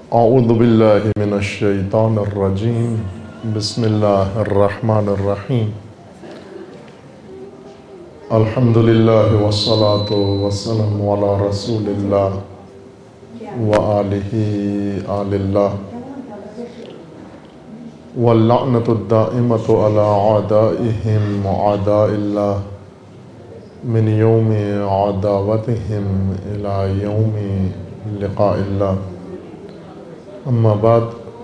اعوذ باللہ من الشیطان الرجیم بسم اللہ الرحمن الرحیم الحمدللہ والصلاة والسلام علی رسول اللہ وآلہ آل اللہ واللعنۃ الدائمۃ علی اعدائہم وأعداء اللہ من یوم عداوتہم الی یوم لقاء اللہ اما بعد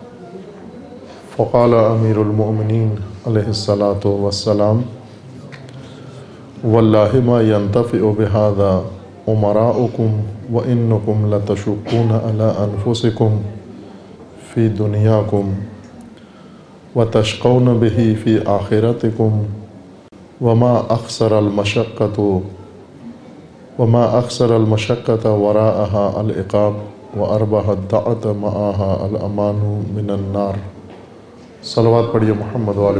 فقال امیر المؤمنین علیہ الصلاۃ والسلام واللہ ما ينتفع بهذا امراؤکم وانکم لتشقون علی انفسکم فی دنیاکم وتشقون به فی آخرتکم وما اخسر المشقة وراءها العقاب واربح الدعوة معها الامان من النار۔ صلوات پڑھیے محمد وآل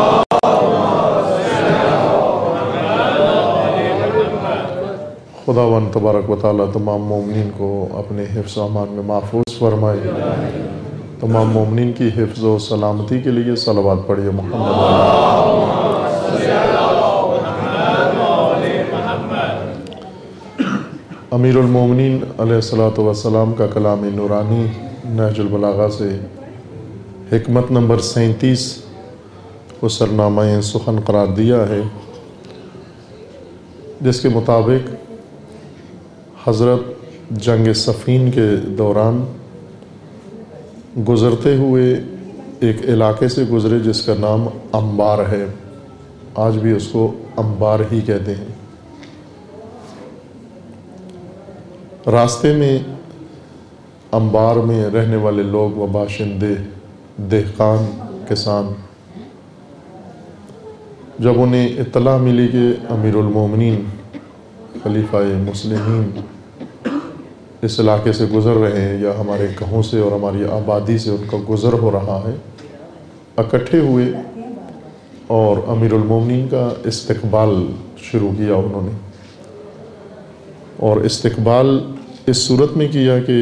محمد۔ خداوند تبارک و تعالیٰ تمام مومنین کو اپنے حفظ و امان میں محفوظ فرمائے۔ تمام مومنین کی حفظ و سلامتی کے لیے صلوات پڑھیے محمد وآل امیر المومنین علیہ السلام کا کلام نورانی نہج البلاغہ سے حکمت نمبر 37 کو سرنامہ سخن قرار دیا ہے، جس کے مطابق حضرت جنگ صفین کے دوران گزرتے ہوئے ایک علاقے سے گزرے جس کا نام انبار ہے، آج بھی اس کو انبار ہی کہتے ہیں۔ راستے میں انبار میں رہنے والے لوگ و باشندے دہقان کسان جب انہیں اطلاع ملی کہ امیر المومنین خلیفہ مسلمین اس علاقے سے گزر رہے ہیں یا ہمارے گاؤں سے اور ہماری آبادی سے ان کا گزر ہو رہا ہے، اکٹھے ہوئے اور امیر المومنین کا استقبال شروع کیا انہوں نے، اور استقبال اس صورت میں کیا کہ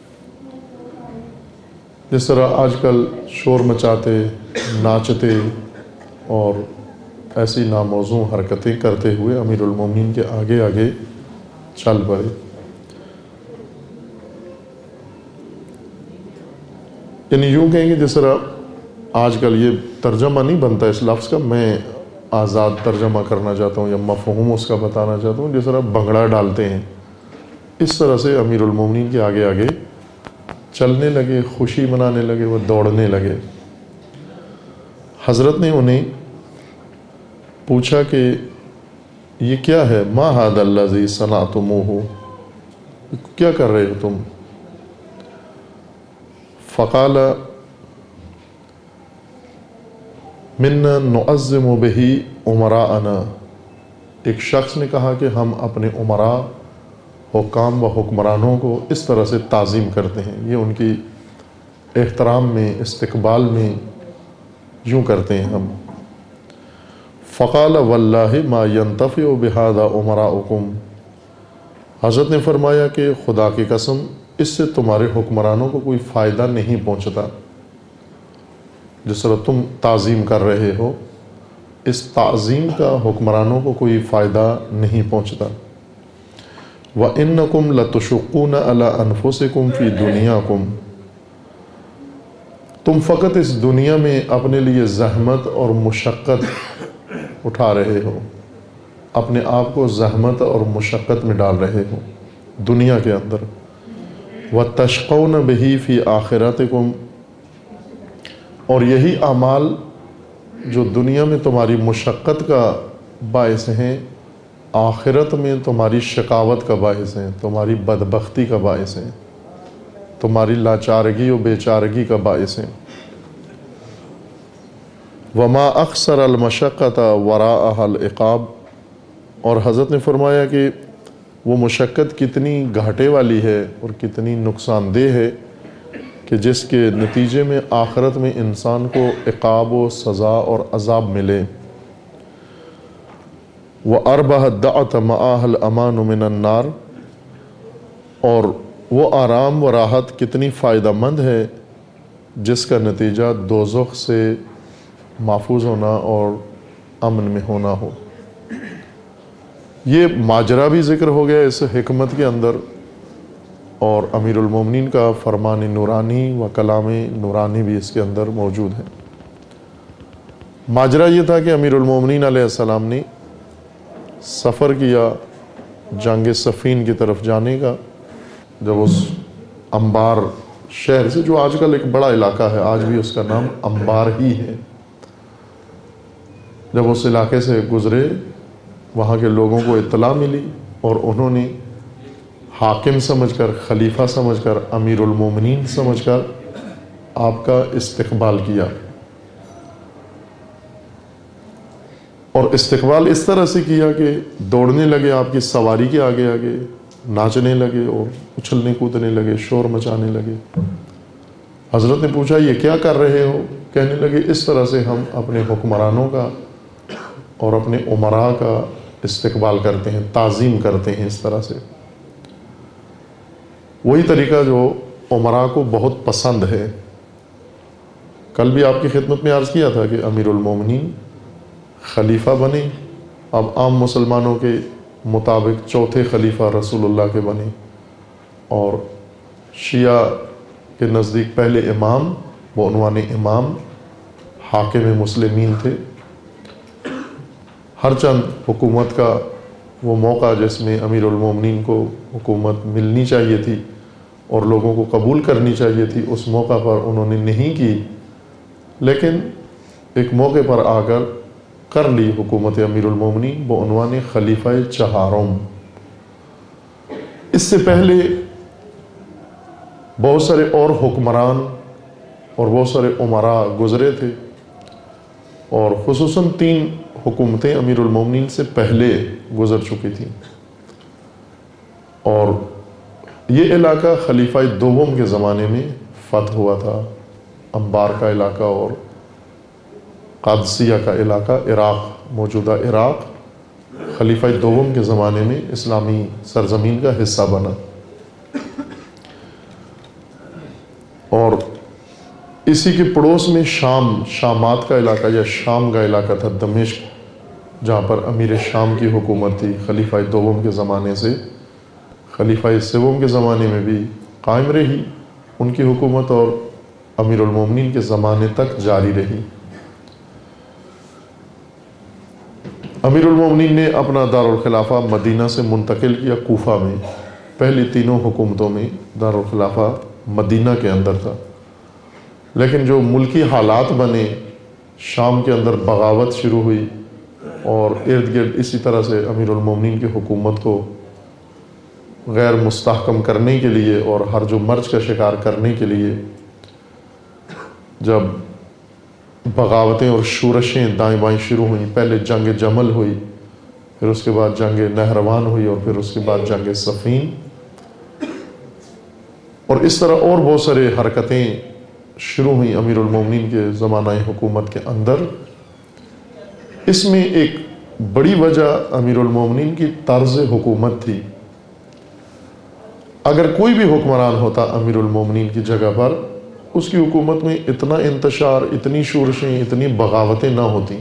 جس طرح آج کل شور مچاتے ناچتے اور ایسی ناموزوں حرکتیں کرتے ہوئے امیر المومنین کے آگے آگے چل پڑے۔ یعنی یوں کہیں کہ جس طرح آج کل یہ ترجمہ نہیں بنتا اس لفظ کا، میں آزاد ترجمہ کرنا چاہتا ہوں یا مفہوم اس کا بتانا چاہتا ہوں، جس طرح بھنگڑا ڈالتے ہیں اس طرح سے امیر المومنین کے آگے آگے چلنے لگے، خوشی منانے لگے، وہ دوڑنے لگے۔ حضرت نے انہیں پوچھا کہ یہ کیا ہے؟ ما ھذا الذی صنعتموہ، کیا کر رہے ہو تم؟ فقال منا نعظم بہ امراءنا، ایک شخص نے کہا کہ ہم اپنے امراء حکام و حکمرانوں کو اس طرح سے تعظیم کرتے ہیں، یہ ان کی احترام میں استقبال میں یوں کرتے ہیں ہم۔ فقال واللہ ما ينتفع بهذا امراؤکم، حضرت نے فرمایا کہ خدا کی قسم اس سے تمہارے حکمرانوں کو کوئی فائدہ نہیں پہنچتا، جس طرح تم تعظیم کر رہے ہو اس تعظیم کا حکمرانوں کو کوئی فائدہ نہیں پہنچتا۔ وَإِنَّكُمْ لَتُشُقُّونَ عَلَىٰ أَنفُسِكُمْ فِي دُنْيَاكُمْ، تم فقط اس دنیا میں اپنے لیے زحمت اور مشقت اٹھا رہے ہو، اپنے آپ کو زحمت اور مشقت میں ڈال رہے ہو دنیا کے اندر۔ وَتَشْقَوْنَ بِهِ فِي آخِرَتِكُمْ، اور یہی اعمال جو دنیا میں تمہاری مشقت کا باعث ہیں، آخرت میں تمہاری شقاوت کا باعث ہیں، تمہاری بدبختی کا باعث ہیں، تمہاری لاچارگی و بیچارگی کا باعث ہیں۔ وما اخسر المشقۃ وراءها العقاب، اور حضرت نے فرمایا کہ وہ مشقت کتنی گھاٹے والی ہے اور کتنی نقصان دہ ہے کہ جس کے نتیجے میں آخرت میں انسان کو عقاب و سزا اور عذاب ملے۔ وَأَرْبَحَ الدَّعْوَةَ مَعَهَا الْأَمَانُ مِنَ النَّارِ، اور وہ آرام و راحت کتنی فائدہ مند ہے جس کا نتیجہ دوزخ سے محفوظ ہونا اور امن میں ہونا ہو۔ یہ ماجرا بھی ذکر ہو گیا اس حکمت کے اندر، اور امیر المومنین کا فرمان نورانی و کلام نورانی بھی اس کے اندر موجود ہے۔ ماجرا یہ تھا کہ امیر المومنین علیہ السلام نے سفر کیا جنگ صفین کی طرف جانے کا، جب اس انبار شہر سے، جو آج کل ایک بڑا علاقہ ہے، آج بھی اس کا نام انبار ہی ہے، جب اس علاقے سے گزرے وہاں کے لوگوں کو اطلاع ملی اور انہوں نے حاکم سمجھ کر، خلیفہ سمجھ کر، امیر المومنین سمجھ کر آپ کا استقبال کیا، اور استقبال اس طرح سے کیا کہ دوڑنے لگے آپ کی سواری کے آگے آگے، ناچنے لگے اور اچھلنے کودنے لگے، شور مچانے لگے۔ حضرت نے پوچھا یہ کیا کر رہے ہو؟ کہنے لگے اس طرح سے ہم اپنے حکمرانوں کا اور اپنے امراء کا استقبال کرتے ہیں، تعظیم کرتے ہیں اس طرح سے۔ وہی طریقہ جو امراء کو بہت پسند ہے۔ کل بھی آپ کی خدمت میں عرض کیا تھا کہ امیر المومنین خلیفہ بنے، اب عام مسلمانوں کے مطابق چوتھے خلیفہ رسول اللہ کے بنے، اور شیعہ کے نزدیک پہلے امام، وہ عنوان امام حاکم مسلمین تھے۔ ہر چند حکومت کا وہ موقع جس میں امیر المومنین کو حکومت ملنی چاہیے تھی اور لوگوں کو قبول کرنی چاہیے تھی، اس موقع پر انہوں نے نہیں کی، لیکن ایک موقع پر آ کر کر لی حکومت امیر المومنین بعنوان خلیفہ چہارم۔ اس سے پہلے بہت سارے اور حکمران اور بہت سارے امراء گزرے تھے، اور خصوصاً 3 حکومتیں امیر المومنین سے پہلے گزر چکی تھیں، اور یہ علاقہ خلیفہ دوم کے زمانے میں فتح ہوا تھا۔ انبار کا علاقہ اور قادسیہ کا علاقہ، عراق، موجودہ عراق، خلیفہ دوم کے زمانے میں اسلامی سرزمین کا حصہ بنا، اور اسی کے پڑوس میں شامات کا علاقہ یا شام کا علاقہ تھا، دمشق، جہاں پر امیر شام کی حکومت تھی خلیفہ دوم کے زمانے سے۔ خلیفہ سوم کے زمانے میں بھی قائم رہی ان کی حکومت، اور امیر المومنین کے زمانے تک جاری رہی۔ امیر المومنین نے اپنا دارالخلافہ مدینہ سے منتقل کیا کوفہ میں۔ پہلی 3 حکومتوں میں دارالخلافہ مدینہ کے اندر تھا، لیکن جو ملکی حالات بنے، شام کے اندر بغاوت شروع ہوئی، اور ارد گرد اسی طرح سے امیر المومنین کی حکومت کو غیر مستحکم کرنے کے لیے اور ہر جو مرج کا شکار کرنے کے لیے جب بغاوتیں اور شورشیں دائیں بائیں شروع ہوئیں، پہلے جنگ جمل ہوئی، پھر اس کے بعد جنگ نہروان ہوئی، اور پھر اس کے بعد جنگ صفین، اور اس طرح اور بہت سارے حرکتیں شروع ہوئیں امیر المومنین کے زمانہ حکومت کے اندر۔ اس میں ایک بڑی وجہ امیر المومنین کی طرز حکومت تھی۔ اگر کوئی بھی حکمران ہوتا امیر المومنین کی جگہ پر، اس کی حکومت میں اتنا انتشار، اتنی شورشیں، اتنی بغاوتیں نہ ہوتی۔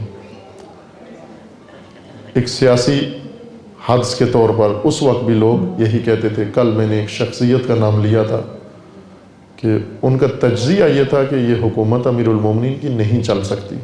ایک سیاسی حدث کے طور پر اس وقت بھی لوگ یہی کہتے تھے۔ کل میں نے ایک شخصیت کا نام لیا تھا کہ ان کا تجزیہ یہ تھا کہ یہ حکومت امیر المومنین کی نہیں چل سکتی،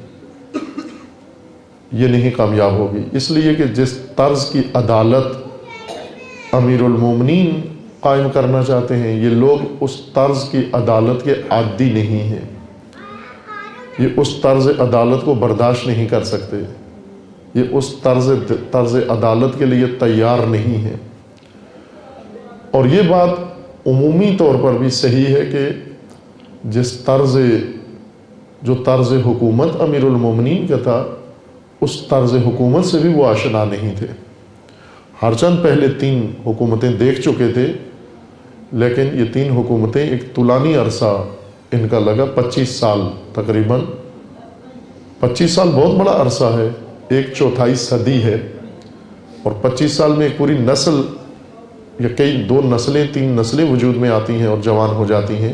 یہ نہیں کامیاب ہوگی، اس لیے کہ جس طرز کی عدالت امیر المومنین قائم کرنا چاہتے ہیں، یہ لوگ اس طرز کی عدالت کے عادی نہیں ہیں، یہ اس طرز عدالت کو برداشت نہیں کر سکتے، یہ اس طرز عدالت کے لیے تیار نہیں ہے۔ اور یہ بات عمومی طور پر بھی صحیح ہے کہ جس جو طرز حکومت امیر المومنین کا تھا، اس طرز حکومت سے بھی وہ آشنا نہیں تھے۔ ہر چند پہلے 3 حکومتیں دیکھ چکے تھے، لیکن یہ 3 حکومتیں ایک طولانی عرصہ ان کا لگا، 25 سال تقریباً۔ 25 سال بہت بڑا عرصہ ہے، 1/4 صدی ہے، اور 25 سال میں ایک پوری نسل یا کئی 2 نسلیں 3 نسلیں وجود میں آتی ہیں اور جوان ہو جاتی ہیں،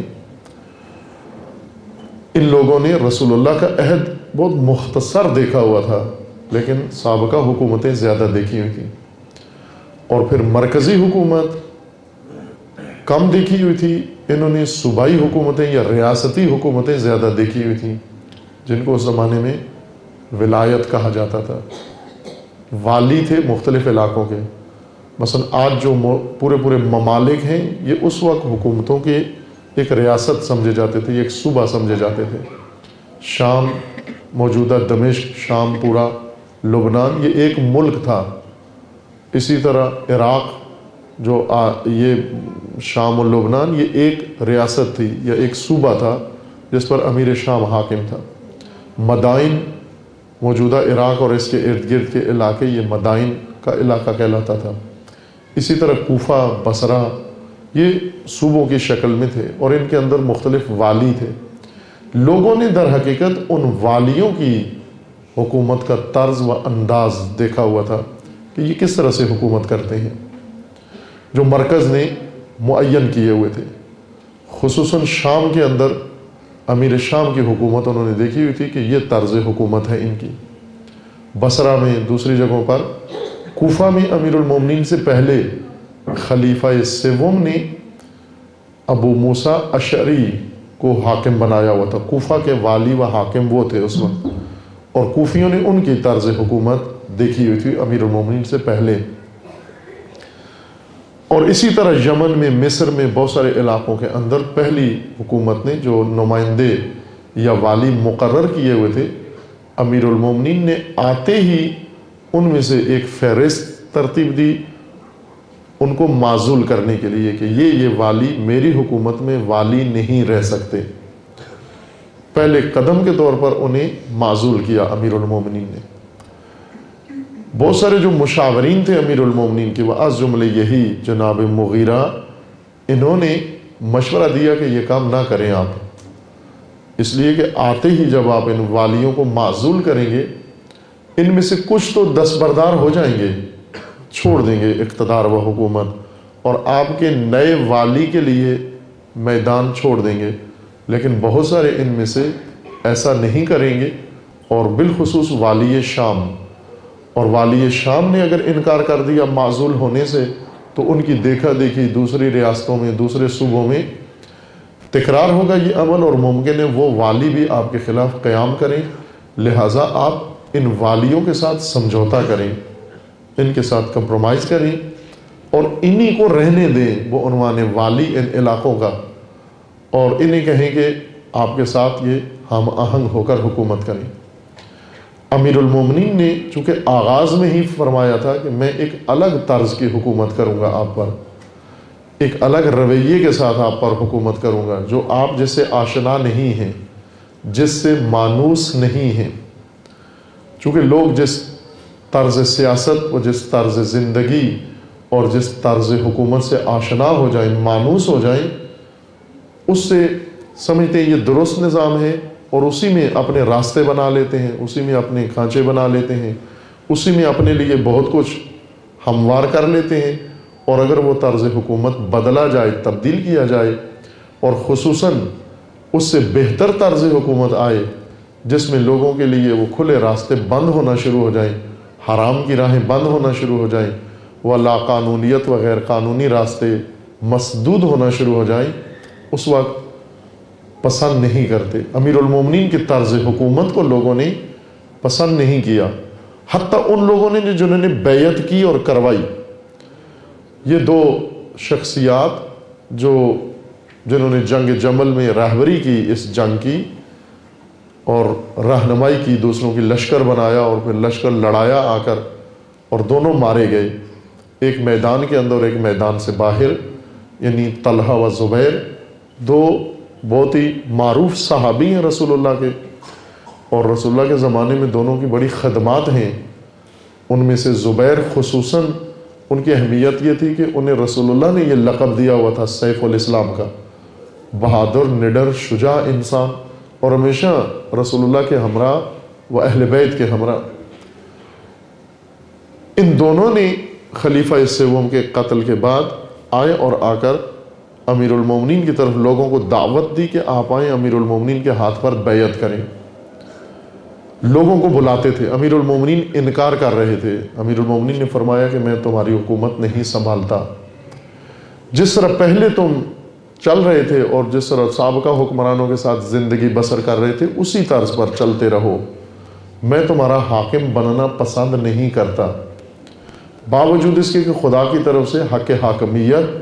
ان لوگوں نے رسول اللہ کا عہد بہت مختصر دیکھا ہوا تھا، لیکن سابقہ حکومتیں زیادہ دیکھی ہوئی تھیں، اور پھر مرکزی حکومت کم دیکھی ہوئی تھی، انہوں نے صوبائی حکومتیں یا ریاستی حکومتیں زیادہ دیکھی ہوئی تھیں، جن کو اس زمانے میں ولایت کہا جاتا تھا۔ والی تھے مختلف علاقوں کے، مثلا آج جو پورے ممالک ہیں یہ اس وقت حکومتوں کے ایک ریاست سمجھے جاتے تھے، ایک صوبہ سمجھے جاتے تھے۔ شام، موجودہ دمشق، شام پورا لبنان، یہ ایک ملک تھا۔ اسی طرح عراق جو یہ شام و لبنان، یہ ایک ریاست تھی یا ایک صوبہ تھا جس پر امیر شام حاکم تھا۔ مدائن، موجودہ عراق اور اس کے ارد گرد کے علاقے، یہ مدائن کا علاقہ کہلاتا تھا۔ اسی طرح کوفہ، بصرہ، یہ صوبوں کی شکل میں تھے اور ان کے اندر مختلف والی تھے۔ لوگوں نے در حقیقت ان والیوں کی حکومت کا طرز و انداز دیکھا ہوا تھا کہ یہ کس طرح سے حکومت کرتے ہیں، جو مرکز نے معین کیے ہوئے تھے۔ خصوصاً شام کے اندر امیر شام کی حکومت انہوں نے دیکھی ہوئی تھی کہ یہ طرز حکومت ہے ان کی۔ بصرہ میں، دوسری جگہوں پر، کوفہ میں امیر المومنین سے پہلے خلیفہ سوم نے ابو موسیٰ اشعری کو حاکم بنایا ہوا تھا۔ کوفہ کے والی و حاکم وہ تھے اس وقت، اور کوفیوں نے ان کی طرز حکومت دیکھی ہوئی تھی امیر المومنین سے پہلے۔ اور اسی طرح یمن میں، مصر میں، بہت سارے علاقوں کے اندر پہلی حکومت نے جو نمائندے یا والی مقرر کیے ہوئے تھے، امیر المومنین نے آتے ہی ان میں سے ایک فہرست ترتیب دی ان کو معزول کرنے کے لیے کہ یہ والی میری حکومت میں والی نہیں رہ سکتے۔ پہلے قدم کے طور پر انہیں معزول کیا امیر المومنین نے۔ بہت سارے جو مشاورین تھے امیر المومنین کے، وَأَز جملے یہی جناب مغیرہ، انہوں نے مشورہ دیا کہ یہ کام نہ کریں آپ، اس لیے کہ آتے ہی جب آپ ان والیوں کو معزول کریں گے، ان میں سے کچھ تو دستبردار ہو جائیں گے، چھوڑ دیں گے اقتدار و حکومت، اور آپ کے نئے والی کے لیے میدان چھوڑ دیں گے، لیکن بہت سارے ان میں سے ایسا نہیں کریں گے، اور بالخصوص والی شام۔ اور والی شام نے اگر انکار کر دیا معزول ہونے سے، تو ان کی دیکھا دیکھی دوسری ریاستوں میں، دوسرے صوبوں میں تکرار ہوگا یہ عمل، اور ممکن ہے وہ والی بھی آپ کے خلاف قیام کریں۔ لہٰذا آپ ان والیوں کے ساتھ سمجھوتا کریں، ان کے ساتھ کمپرومائز کریں، اور انہی کو رہنے دیں، وہ عنوان والی ان علاقوں کا، اور انہیں کہیں کہ آپ کے ساتھ یہ ہم آہنگ ہو کر حکومت کریں۔ امیر المومنین نے چونکہ آغاز میں ہی فرمایا تھا کہ میں ایک الگ طرز کی حکومت کروں گا آپ پر، ایک الگ رویے کے ساتھ آپ پر حکومت کروں گا، جو آپ جس سے آشنا نہیں ہیں، جس سے مانوس نہیں ہیں۔ چونکہ لوگ جس طرز سیاست و جس طرز زندگی اور جس طرز حکومت سے آشنا ہو جائیں، مانوس ہو جائیں، اس سے سمجھتے ہیں یہ درست نظام ہے، اور اسی میں اپنے راستے بنا لیتے ہیں، اسی میں اپنے کھانچے بنا لیتے ہیں، اسی میں اپنے لیے بہت کچھ ہموار کر لیتے ہیں۔ اور اگر وہ طرز حکومت بدلا جائے، تبدیل کیا جائے، اور خصوصاً اس سے بہتر طرز حکومت آئے جس میں لوگوں کے لیے وہ کھلے راستے بند ہونا شروع ہو جائیں، حرام کی راہیں بند ہونا شروع ہو جائیں، وہ لا قانونیت و غیر قانونی راستے مسدود ہونا شروع ہو جائیں، اس وقت پسند نہیں کرتے۔ امیر المومنین کی طرز حکومت کو لوگوں نے پسند نہیں کیا، حتیٰ ان لوگوں نے جنہوں نے بیعت کی اور کروائی۔ یہ 2 شخصیات جنہوں نے جنگ جمل میں رہبری کی، اس جنگ کی، اور رہنمائی کی، دوسروں کی لشکر بنایا اور پھر لشکر لڑایا آ کر، اور دونوں مارے گئے، ایک میدان کے اندر اور ایک میدان سے باہر، یعنی طلحہ و زبیر، 2 بہت ہی معروف صحابی ہیں رسول اللہ کے، اور رسول اللہ کے زمانے میں دونوں کی بڑی خدمات ہیں۔ ان میں سے زبیر خصوصاً ان کی اہمیت یہ تھی کہ انہیں رسول اللہ نے یہ لقب دیا ہوا تھا سیف الاسلام کا، بہادر، نڈر، شجاع انسان، اور ہمیشہ رسول اللہ کے ہمراہ و اہل بیت کے ہمراہ۔ ان دونوں نے خلیفہ سوم کے قتل کے بعد آئے اور آ کر امیر المومنین کی طرف لوگوں کو دعوت دی کہ آپ آئیں امیر المومنین کے ہاتھ پر بیعت کریں. لوگوں کو بلاتے تھے، امیر المومنین انکار کر رہے تھے. امیر المومنین نے فرمایا کہ میں تمہاری حکومت نہیں سنبھالتا. جس طرح پہلے تم چل رہے تھے اور جس طرح سابقہ حکمرانوں کے ساتھ زندگی بسر کر رہے تھے اسی طرز پر چلتے رہو. میں تمہارا حاکم بننا پسند نہیں کرتا. باوجود اس کے کہ خدا کی طرف سے حق حاکمیت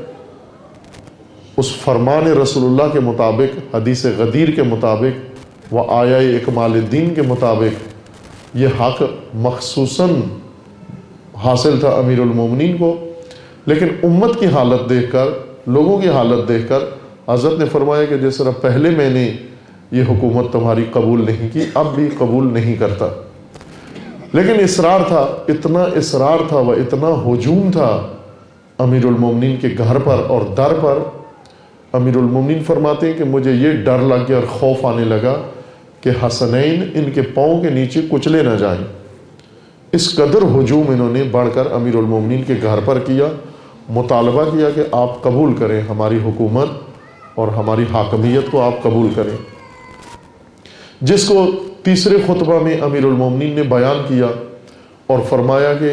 اس فرمان رسول اللہ کے مطابق، حدیث غدیر کے مطابق و آیہ اکمال الدین کے مطابق یہ حق مخصوصاً حاصل تھا امیر المومنین کو، لیکن امت کی حالت دیکھ کر، لوگوں کی حالت دیکھ کر حضرت نے فرمایا کہ جس طرح پہلے میں نے یہ حکومت تمہاری قبول نہیں کی اب بھی قبول نہیں کرتا. لیکن اصرار تھا، اتنا اصرار تھا و اتنا ہجوم تھا امیر المومنین کے گھر پر اور در پر. امیر المومنین فرماتے ہیں کہ مجھے یہ ڈر لگ گیا اور خوف آنے لگا کہ حسنین ان کے پاؤں کے نیچے کچلے نہ جائیں. اس قدر ہجوم انہوں نے بڑھ کر امیر المومنین کے گھر پر کیا، مطالبہ کیا کہ آپ قبول کریں ہماری حکومت اور ہماری حاکمیت کو آپ قبول کریں. جس کو تیسرے خطبہ میں امیر المومنین نے بیان کیا اور فرمایا کہ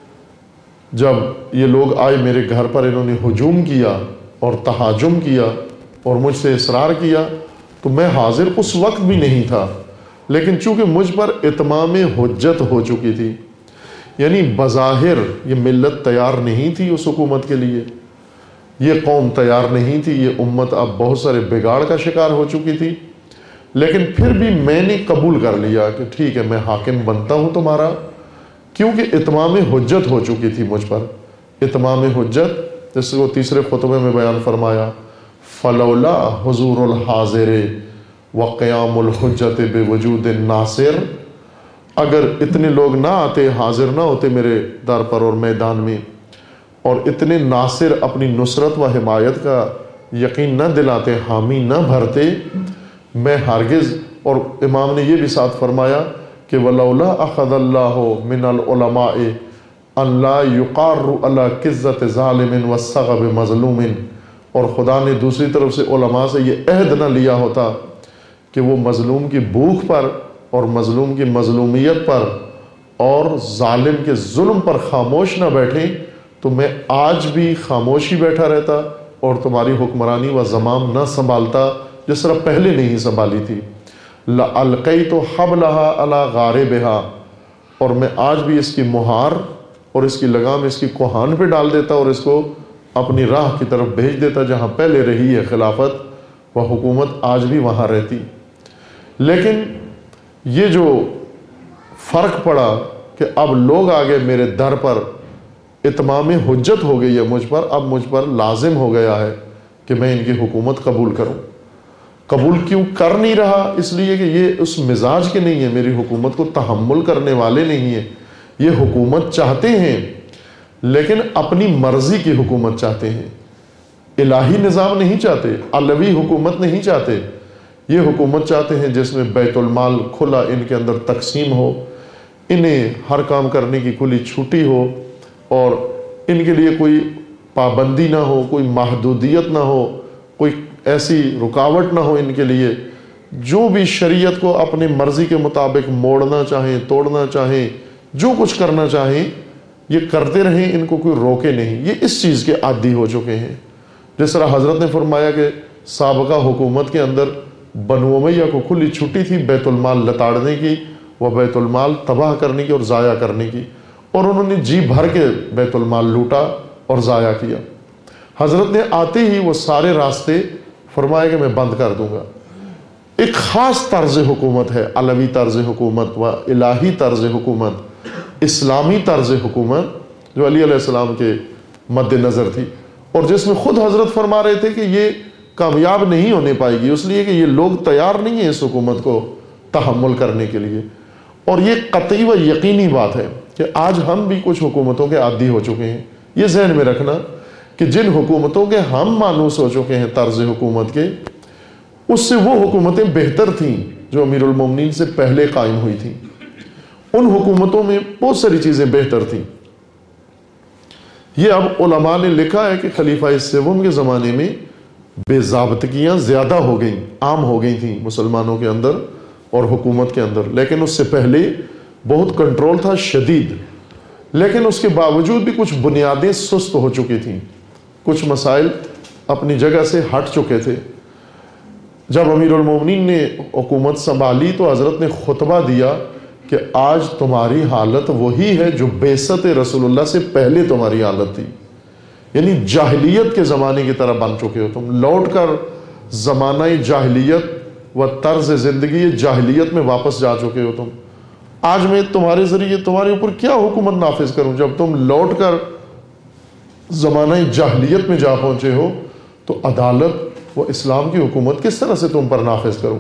جب یہ لوگ آئے میرے گھر پر، انہوں نے ہجوم کیا اور تہاجم کیا اور مجھ سے اصرار کیا تو میں حاضر اس وقت بھی نہیں تھا، لیکن چونکہ مجھ پر اتمام حجت ہو چکی تھی، یعنی بظاہر یہ ملت تیار نہیں تھی اس حکومت کے لیے، یہ قوم تیار نہیں تھی، یہ امت اب بہت سارے بگاڑ کا شکار ہو چکی تھی، لیکن پھر بھی میں نے قبول کر لیا کہ ٹھیک ہے میں حاکم بنتا ہوں تمہارا، کیونکہ اتمام حجت ہو چکی تھی مجھ پر. اتمام حجت جس کو تیسرے خطبے میں بیان فرمایا، فلولا حضور الحاضر وقیام الحجت بوجود الناصر، اگر اتنے لوگ نہ آتے، حاضر نہ ہوتے میرے در پر اور میدان میں، اور اتنے ناصر اپنی نصرت و حمایت کا یقین نہ دلاتے، حامی نہ بھرتے، میں ہرگز. اور امام نے یہ بھی ساتھ فرمایا کہ ولولا اخذ اللہ من العلماء ان لا یقار علی قزۃ ظالم والصغب مظلوم، اور خدا نے دوسری طرف سے علماء سے یہ عہد نہ لیا ہوتا کہ وہ مظلوم کی بھوک پر اور مظلوم کی مظلومیت پر اور ظالم کے ظلم پر خاموش نہ بیٹھیں، تو میں آج بھی خاموش ہی بیٹھا رہتا اور تمہاری حکمرانی و زمام نہ سنبھالتا جس طرح پہلے نہیں سنبھالی تھی. لَأَلْقَيْتُ حَبْلَهَا عَلَى غَارِبِهَا، اور میں آج بھی اس کی مہار اور اس کی لگام اس کی کوہان پہ ڈال دیتا اور اس کو اپنی راہ کی طرف بھیج دیتا جہاں پہلے رہی ہے خلافت و حکومت، آج بھی وہاں رہتی. لیکن یہ جو فرق پڑا کہ اب لوگ آگے میرے در پر، اتمام حجت ہو گئی ہے مجھ پر، اب مجھ پر لازم ہو گیا ہے کہ میں ان کی حکومت قبول کروں. قبول کیوں کر نہیں رہا؟ اس لیے کہ یہ اس مزاج کے نہیں ہے، میری حکومت کو تحمل کرنے والے نہیں ہیں. یہ حکومت چاہتے ہیں لیکن اپنی مرضی کی حکومت چاہتے ہیں، الہی نظام نہیں چاہتے، علوی حکومت نہیں چاہتے. یہ حکومت چاہتے ہیں جس میں بیت المال کھلا ان کے اندر تقسیم ہو، انہیں ہر کام کرنے کی کھلی چھٹی ہو اور ان کے لیے کوئی پابندی نہ ہو، کوئی محدودیت نہ ہو، کوئی ایسی رکاوٹ نہ ہو ان کے لیے. جو بھی شریعت کو اپنی مرضی کے مطابق موڑنا چاہیں، توڑنا چاہیں، جو کچھ کرنا چاہیں یہ کرتے رہیں، ان کو کوئی روکے نہیں. یہ اس چیز کے عادی ہو چکے ہیں. جس طرح حضرت نے فرمایا کہ سابقہ حکومت کے اندر بنو امیہ کو کھلی چھٹی تھی بیت المال لتاڑنے کی، وہ بیت المال تباہ کرنے کی اور ضائع کرنے کی، اور انہوں نے جی بھر کے بیت المال لوٹا اور ضائع کیا. حضرت نے آتے ہی وہ سارے راستے فرمایا کہ میں بند کر دوں گا. ایک خاص طرز حکومت ہے، علوی طرز حکومت و الہی طرز حکومت، اسلامی طرز حکومت جو علی علیہ السلام کے مد نظر تھی، اور جس میں خود حضرت فرما رہے تھے کہ یہ کامیاب نہیں ہونے پائے گی، اس لیے کہ یہ لوگ تیار نہیں ہیں اس حکومت کو تحمل کرنے کے لیے. اور یہ قطعی و یقینی بات ہے کہ آج ہم بھی کچھ حکومتوں کے عادی ہو چکے ہیں. یہ ذہن میں رکھنا کہ جن حکومتوں کے ہم مانوس ہو چکے ہیں طرز حکومت کے، اس سے وہ حکومتیں بہتر تھیں جو امیر المومنین سے پہلے قائم ہوئی تھیں. ان حکومتوں میں بہت ساری چیزیں بہتر تھیں. یہ اب علماء نے لکھا ہے کہ خلیفہ سوم کے زمانے میں بے ضابطگیاں زیادہ ہو گئیں، عام ہو گئی تھیں مسلمانوں کے اندر اور حکومت کے اندر، لیکن اس سے پہلے بہت کنٹرول تھا شدید، لیکن اس کے باوجود بھی کچھ بنیادیں سست ہو چکی تھیں، کچھ مسائل اپنی جگہ سے ہٹ چکے تھے۔ جب امیر المومنین نے حکومت سنبھالی تو حضرت نے خطبہ دیا کہ آج تمہاری حالت وہی ہے جو بعثت رسول اللہ سے پہلے تمہاری حالت تھی، یعنی جاہلیت کے زمانے کی طرح بن چکے ہو تم، لوٹ کر زمانہ جاہلیت و طرز زندگی جاہلیت میں واپس جا چکے ہو تم۔ آج میں تمہارے ذریعے تمہارے اوپر کیا حکومت نافذ کروں؟ جب تم لوٹ کر زمانہ جاہلیت میں جا پہنچے ہو تو عدالت و اسلام کی حکومت کس طرح سے تم پر نافذ کروں؟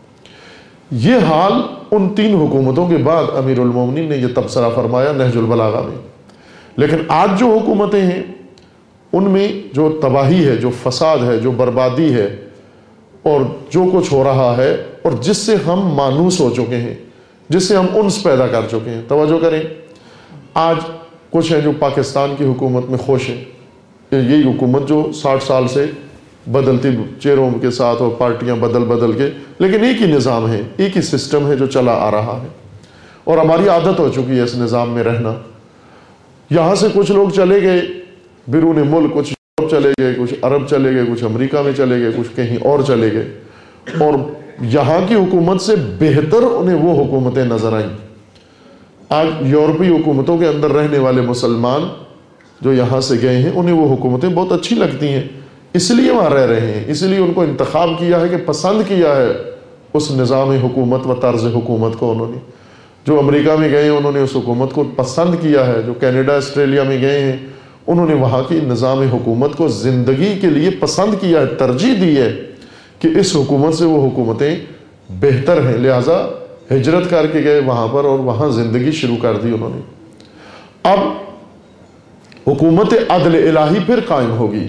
یہ حال ان 3 حکومتوں کے بعد امیر المومنین نے یہ تبصرہ فرمایا نہج البلاغہ میں۔ لیکن آج جو حکومتیں ہیں ان میں جو تباہی ہے، جو فساد ہے، جو بربادی ہے اور جو کچھ ہو رہا ہے اور جس سے ہم مانوس ہو چکے ہیں، جس سے ہم انس پیدا کر چکے ہیں۔ توجہ کریں، آج کچھ ہیں جو پاکستان کی حکومت میں خوش ہیں، یہی حکومت جو 60 سال سے بدلتی چہروں کے ساتھ اور پارٹیاں بدل کے، لیکن ایک ہی نظام ہے، ایک ہی سسٹم ہے جو چلا آ رہا ہے اور ہماری عادت ہو چکی ہے اس نظام میں رہنا۔ یہاں سے کچھ لوگ چلے گئے بیرون ملک، کچھ یورپ چلے گئے، کچھ عرب چلے گئے، کچھ امریکہ میں چلے گئے، کچھ کہیں اور چلے گئے، اور یہاں کی حکومت سے بہتر انہیں وہ حکومتیں نظر آئیں۔ آج یورپی حکومتوں کے اندر رہنے والے مسلمان جو یہاں سے گئے ہیں انہیں وہ حکومتیں بہت اچھی لگتی ہیں، اس لیے وہاں رہ رہے ہیں، اس لیے ان کو انتخاب کیا ہے کہ پسند کیا ہے اس نظام حکومت و طرز حکومت کو۔ انہوں نے جو امریکہ میں گئے ہیں انہوں نے اس حکومت کو پسند کیا ہے، جو کینیڈا آسٹریلیا میں گئے ہیں انہوں نے وہاں کی نظام حکومت کو زندگی کے لیے پسند کیا ہے، ترجیح دی ہے کہ اس حکومت سے وہ حکومتیں بہتر ہیں، لہٰذا ہجرت کر کے گئے وہاں پر اور وہاں زندگی شروع کر دی انہوں نے۔ اب حکومت عدل الہی پھر قائم ہوگی،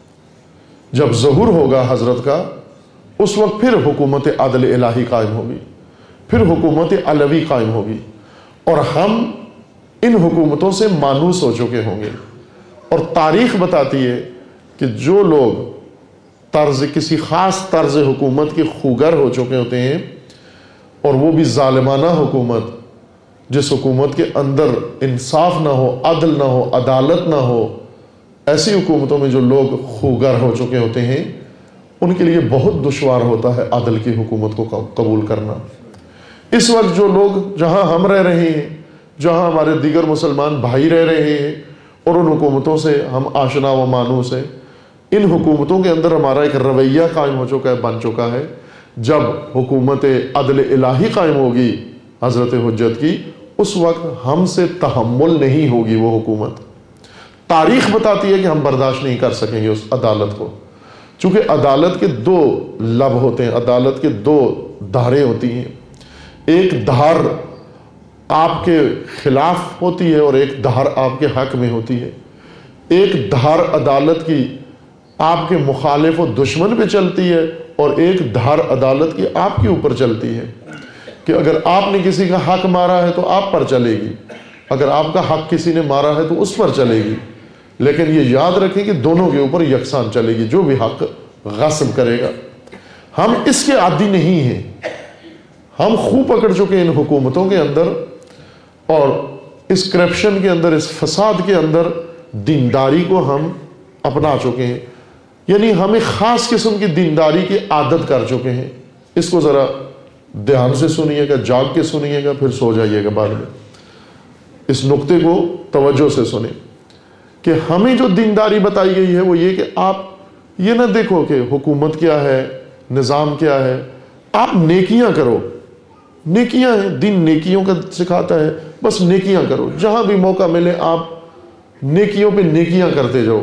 جب ظہور ہوگا حضرت کا اس وقت پھر حکومت عدل الہی قائم ہوگی، پھر حکومت علوی قائم ہوگی، اور ہم ان حکومتوں سے مانوس ہو چکے ہوں گے۔ اور تاریخ بتاتی ہے کہ جو لوگ کسی خاص طرز حکومت کے خوگر ہو چکے ہوتے ہیں، اور وہ بھی ظالمانہ حکومت، جس حکومت کے اندر انصاف نہ ہو، عدل نہ ہو، عدالت نہ ہو، ایسی حکومتوں میں جو لوگ خوگر ہو چکے ہوتے ہیں ان کے لیے بہت دشوار ہوتا ہے عدل کی حکومت کو قبول کرنا۔ اس وقت جو لوگ جہاں ہم رہ رہے ہیں، جہاں ہمارے دیگر مسلمان بھائی رہ رہے ہیں اور ان حکومتوں سے ہم آشنا و مانوس ہیں، ان حکومتوں کے اندر ہمارا ایک رویہ قائم ہو چکا ہے، بن چکا ہے۔ جب حکومت عدل الہی قائم ہوگی حضرت حجت کی، اس وقت ہم سے تحمل نہیں ہوگی وہ حکومت۔ تاریخ بتاتی ہے کہ ہم برداشت نہیں کر سکیں گے اس عدالت کو، چونکہ عدالت کے 2 لب ہوتے ہیں، عدالت کے 2 دھاریں ہوتی ہیں، ایک دھار آپ کے خلاف ہوتی ہے اور ایک دھار آپ کے حق میں ہوتی ہے۔ ایک دھار عدالت کی آپ کے مخالف و دشمن پہ چلتی ہے اور ایک دھار عدالت کی آپ کے اوپر چلتی ہے کہ اگر آپ نے کسی کا حق مارا ہے تو آپ پر چلے گی، اگر آپ کا حق کسی نے مارا ہے تو اس پر چلے گی، لیکن یہ یاد رکھیں کہ دونوں کے اوپر یکساں چلے گی جو بھی حق غصب کرے گا۔ ہم اس کے عادی نہیں ہیں، ہم خوب پکڑ چکے ہیں ان حکومتوں کے اندر، اور اس کرپشن کے اندر، اس فساد کے اندر دینداری کو ہم اپنا چکے ہیں، یعنی ہم ایک خاص قسم کی دینداری کی عادت کر چکے ہیں۔ اس کو ذرا دھیان سے سنیے گا، جاگ کے سنیے گا، پھر سو جائیے گا بعد میں۔ اس نقطے کو توجہ سے سنیں کہ ہمیں جو دینداری بتائی گئی ہے وہ یہ کہ آپ یہ نہ دیکھو کہ حکومت کیا ہے، نظام کیا ہے، آپ نیکیاں کرو۔ نیکیاں ہیں، دین نیکیوں کا سکھاتا ہے، بس نیکیاں کرو، جہاں بھی موقع ملے آپ نیکیوں پہ نیکیاں کرتے جاؤ۔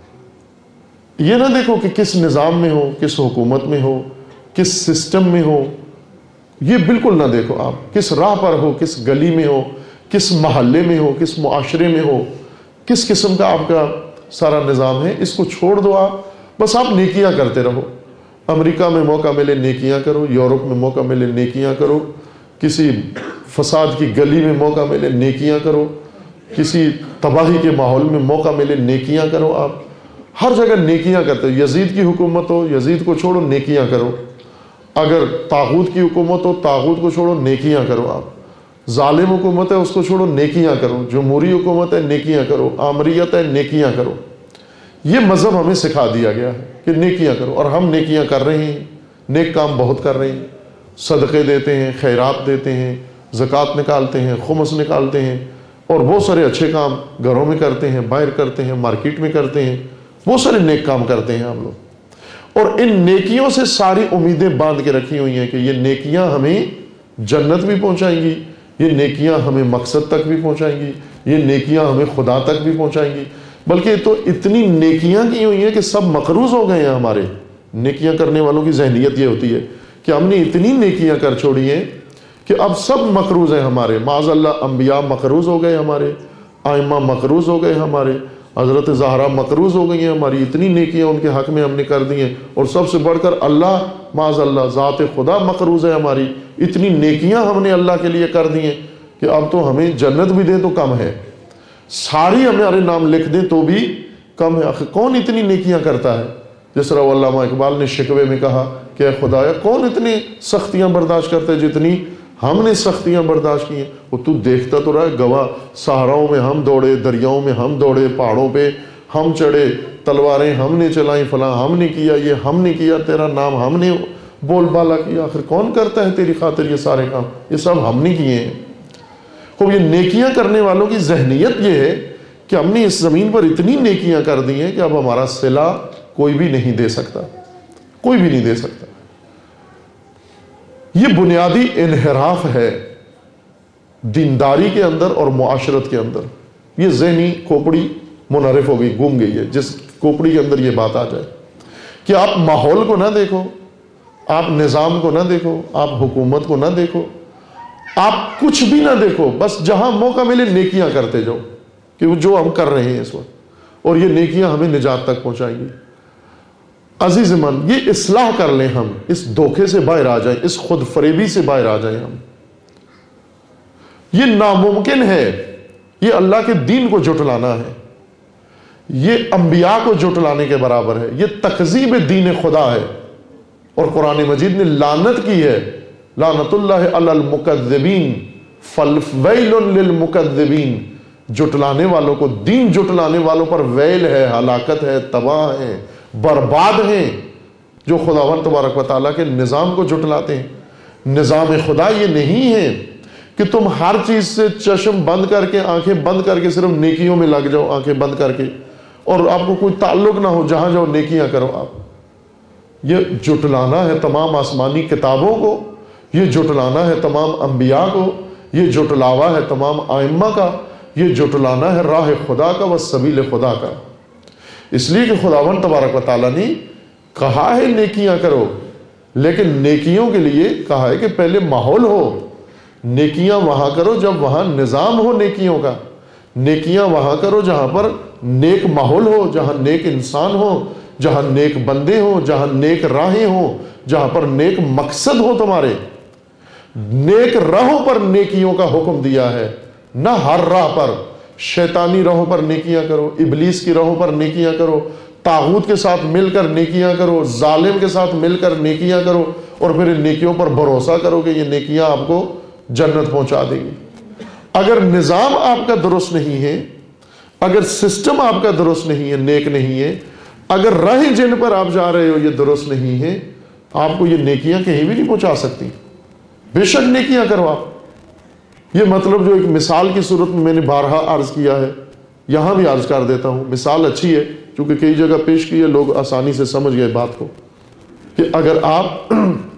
یہ نہ دیکھو کہ کس نظام میں ہو، کس حکومت میں ہو، کس سسٹم میں ہو، یہ بالکل نہ دیکھو، آپ کس راہ پر ہو، کس گلی میں ہو، کس محلے میں ہو، کس معاشرے میں ہو، کس قسم کا آپ کا سارا نظام ہے، اس کو چھوڑ دو، آپ بس آپ نیکیاں کرتے رہو۔ امریکہ میں موقع ملے نیکیاں کرو، یورپ میں موقع ملے نیکیاں کرو، کسی فساد کی گلی میں موقع ملے نیکیاں کرو، کسی تباہی کے ماحول میں موقع ملے نیکیاں کرو. آپ ہر جگہ نیکیاں کرتے ہو. یزید کی حکومت ہو، یزید کو چھوڑو نیکیاں کرو. اگر طاغوت کی حکومت ہو، طاغوت کو چھوڑو نیکیاں کرو. آپ ظالم حکومت ہے اس کو چھوڑو نیکیاں کرو. جمہوری حکومت ہے نیکیاں کرو. آمریت ہے نیکیاں کرو. یہ مذہب ہمیں سکھا دیا گیا ہے کہ نیکیاں کرو، اور ہم نیکیاں کر رہے ہیں. نیک کام بہت کر رہے ہیں. صدقے دیتے ہیں، خیرات دیتے ہیں، زکوٰۃ نکالتے ہیں، خمس نکالتے ہیں، اور بہت سارے اچھے کام گھروں میں کرتے ہیں، باہر کرتے ہیں، مارکیٹ میں کرتے ہیں. بہت سارے نیک کام کرتے ہیں ہم لوگ. اور ان نیکیوں سے ساری امیدیں باندھ کے رکھی ہوئی ہیں کہ یہ نیکیاں ہمیں جنت بھی پہنچائیں گی، یہ نیکیاں ہمیں مقصد تک بھی پہنچائیں گی، یہ نیکیاں ہمیں خدا تک بھی پہنچائیں گی. بلکہ تو اتنی نیکیاں کی ہوئی ہیں کہ سب مقروض ہو گئے ہیں. ہمارے نیکیاں کرنے والوں کی ذہنیت یہ ہوتی ہے کہ ہم نے اتنی نیکیاں کر چھوڑی ہیں کہ اب سب مقروض ہیں ہمارے. معاذ اللہ انبیاء مقروض ہو گئے ہمارے، ائمہ مقروض ہو گئے ہمارے، حضرت زہرا مقروض ہو گئی ہیں ہماری. اتنی نیکیاں ان کے حق میں ہم نے کر دی ہیں. اور سب سے بڑھ کر اللہ معاذ اللہ ذات خدا مقروض ہے ہماری. اتنی نیکیاں ہم نے اللہ کے لیے کر دی ہیں کہ اب تو ہمیں جنت بھی دیں تو کم ہے، ساری ہمارے نام لکھ دیں تو بھی کم ہے. آخر کون اتنی نیکیاں کرتا ہے؟ جس طرح علامہ اقبال نے شکوے میں کہا کہ اے خدایا کون اتنی سختیاں برداشت کرتے جتنی ہم نے سختیاں برداشت کی ہیں. وہ تو دیکھتا تو رہا گواہ، صحراؤں میں ہم دوڑے، دریاؤں میں ہم دوڑے، پہاڑوں پہ ہم چڑھے، تلواریں ہم نے چلائیں، فلاں ہم نے کیا، یہ ہم نے کیا، تیرا نام ہم نے بول بالا کیا. آخر کون کرتا ہے تیری خاطر یہ سارے کام؟ یہ سب ہم نے کیے ہیں. خوب یہ نیکیاں کرنے والوں کی ذہنیت یہ ہے کہ ہم نے اس زمین پر اتنی نیکیاں کر دی ہیں کہ اب ہمارا صلہ کوئی بھی نہیں دے سکتا، کوئی بھی نہیں دے سکتا. یہ بنیادی انحراف ہے دینداری کے اندر اور معاشرت کے اندر. یہ ذہنی کھوپڑی منحرف ہو گئی، گم گئی ہے. جس کھوپڑی کے اندر یہ بات آ جائے کہ آپ ماحول کو نہ دیکھو، آپ نظام کو نہ دیکھو، آپ حکومت کو نہ دیکھو، آپ کچھ بھی نہ دیکھو، بس جہاں موقع ملے نیکیاں کرتے جاؤ کہ وہ جو ہم کر رہے ہیں اس وقت، اور یہ نیکیاں ہمیں نجات تک پہنچائیں گی. عزیز من، یہ اصلاح کر لیں، ہم اس دھوکے سے باہر آ جائیں، اس خود فریبی سے باہر آ جائیں. ہم یہ ناممکن ہے. یہ اللہ کے دین کو جھٹلانا ہے، یہ انبیاء کو جھٹلانے کے برابر ہے، یہ تکذیب دین خدا ہے. اور قرآن مجید نے لعنت کی ہے، لعنت اللہ علی المکذبین فویل للمکذبین. جھٹلانے والوں کو، دین جھٹلانے والوں پر ویل ہے، ہلاکت ہے، تباہ ہے، برباد ہیں جو خداوند تبارک و تعالیٰ کے نظام کو جھٹلاتے ہیں. نظام خدا یہ نہیں ہے کہ تم ہر چیز سے چشم بند کر کے، آنکھیں بند کر کے صرف نیکیوں میں لگ جاؤ، آنکھیں بند کر کے، اور آپ کو کوئی تعلق نہ ہو، جہاں جاؤ نیکیاں کرو. آپ یہ جھٹلانا ہے تمام آسمانی کتابوں کو، یہ جھٹلانا ہے تمام انبیاء کو، یہ جھٹلاوا ہے تمام ائمہ کا، یہ جھٹلانا ہے راہ خدا کا و سبیل خدا کا. اس لیے کہ خداوند تبارک و تعالیٰ نے کہا ہے نیکیاں کرو، لیکن نیکیوں کے لیے کہا ہے کہ پہلے ماحول ہو. نیکیاں وہاں کرو جب وہاں نظام ہو نیکیوں کا. نیکیاں وہاں کرو جہاں پر نیک ماحول ہو، جہاں نیک انسان ہو، جہاں نیک بندے ہوں، جہاں نیک راہیں ہوں، جہاں پر نیک مقصد ہو. تمہارے نیک راہوں پر نیکیوں کا حکم دیا ہے، نہ ہر راہ پر. شیطانی راہوں پر نیکیاں کرو، ابلیس کی راہوں پر نیکیاں کرو، طاغوت کے ساتھ مل کر نیکیاں کرو، ظالم کے ساتھ مل کر نیکیاں کرو، اور پھر ان نیکیوں پر بھروسہ کرو کہ یہ نیکیاں آپ کو جنت پہنچا دیں گی. اگر نظام آپ کا درست نہیں ہے، اگر سسٹم آپ کا درست نہیں ہے، نیک نہیں ہے، اگر راہیں جن پر آپ جا رہے ہو یہ درست نہیں ہے، آپ کو یہ نیکیاں کہیں بھی نہیں پہنچا سکتی. بے شک نیکیاں کرو آپ. یہ مطلب جو ایک مثال کی صورت میں نے بارہا عرض کیا ہے، یہاں بھی عرض کر دیتا ہوں. مثال اچھی ہے چونکہ کئی جگہ پیش کی ہے، لوگ آسانی سے سمجھ گئے بات کو. کہ اگر آپ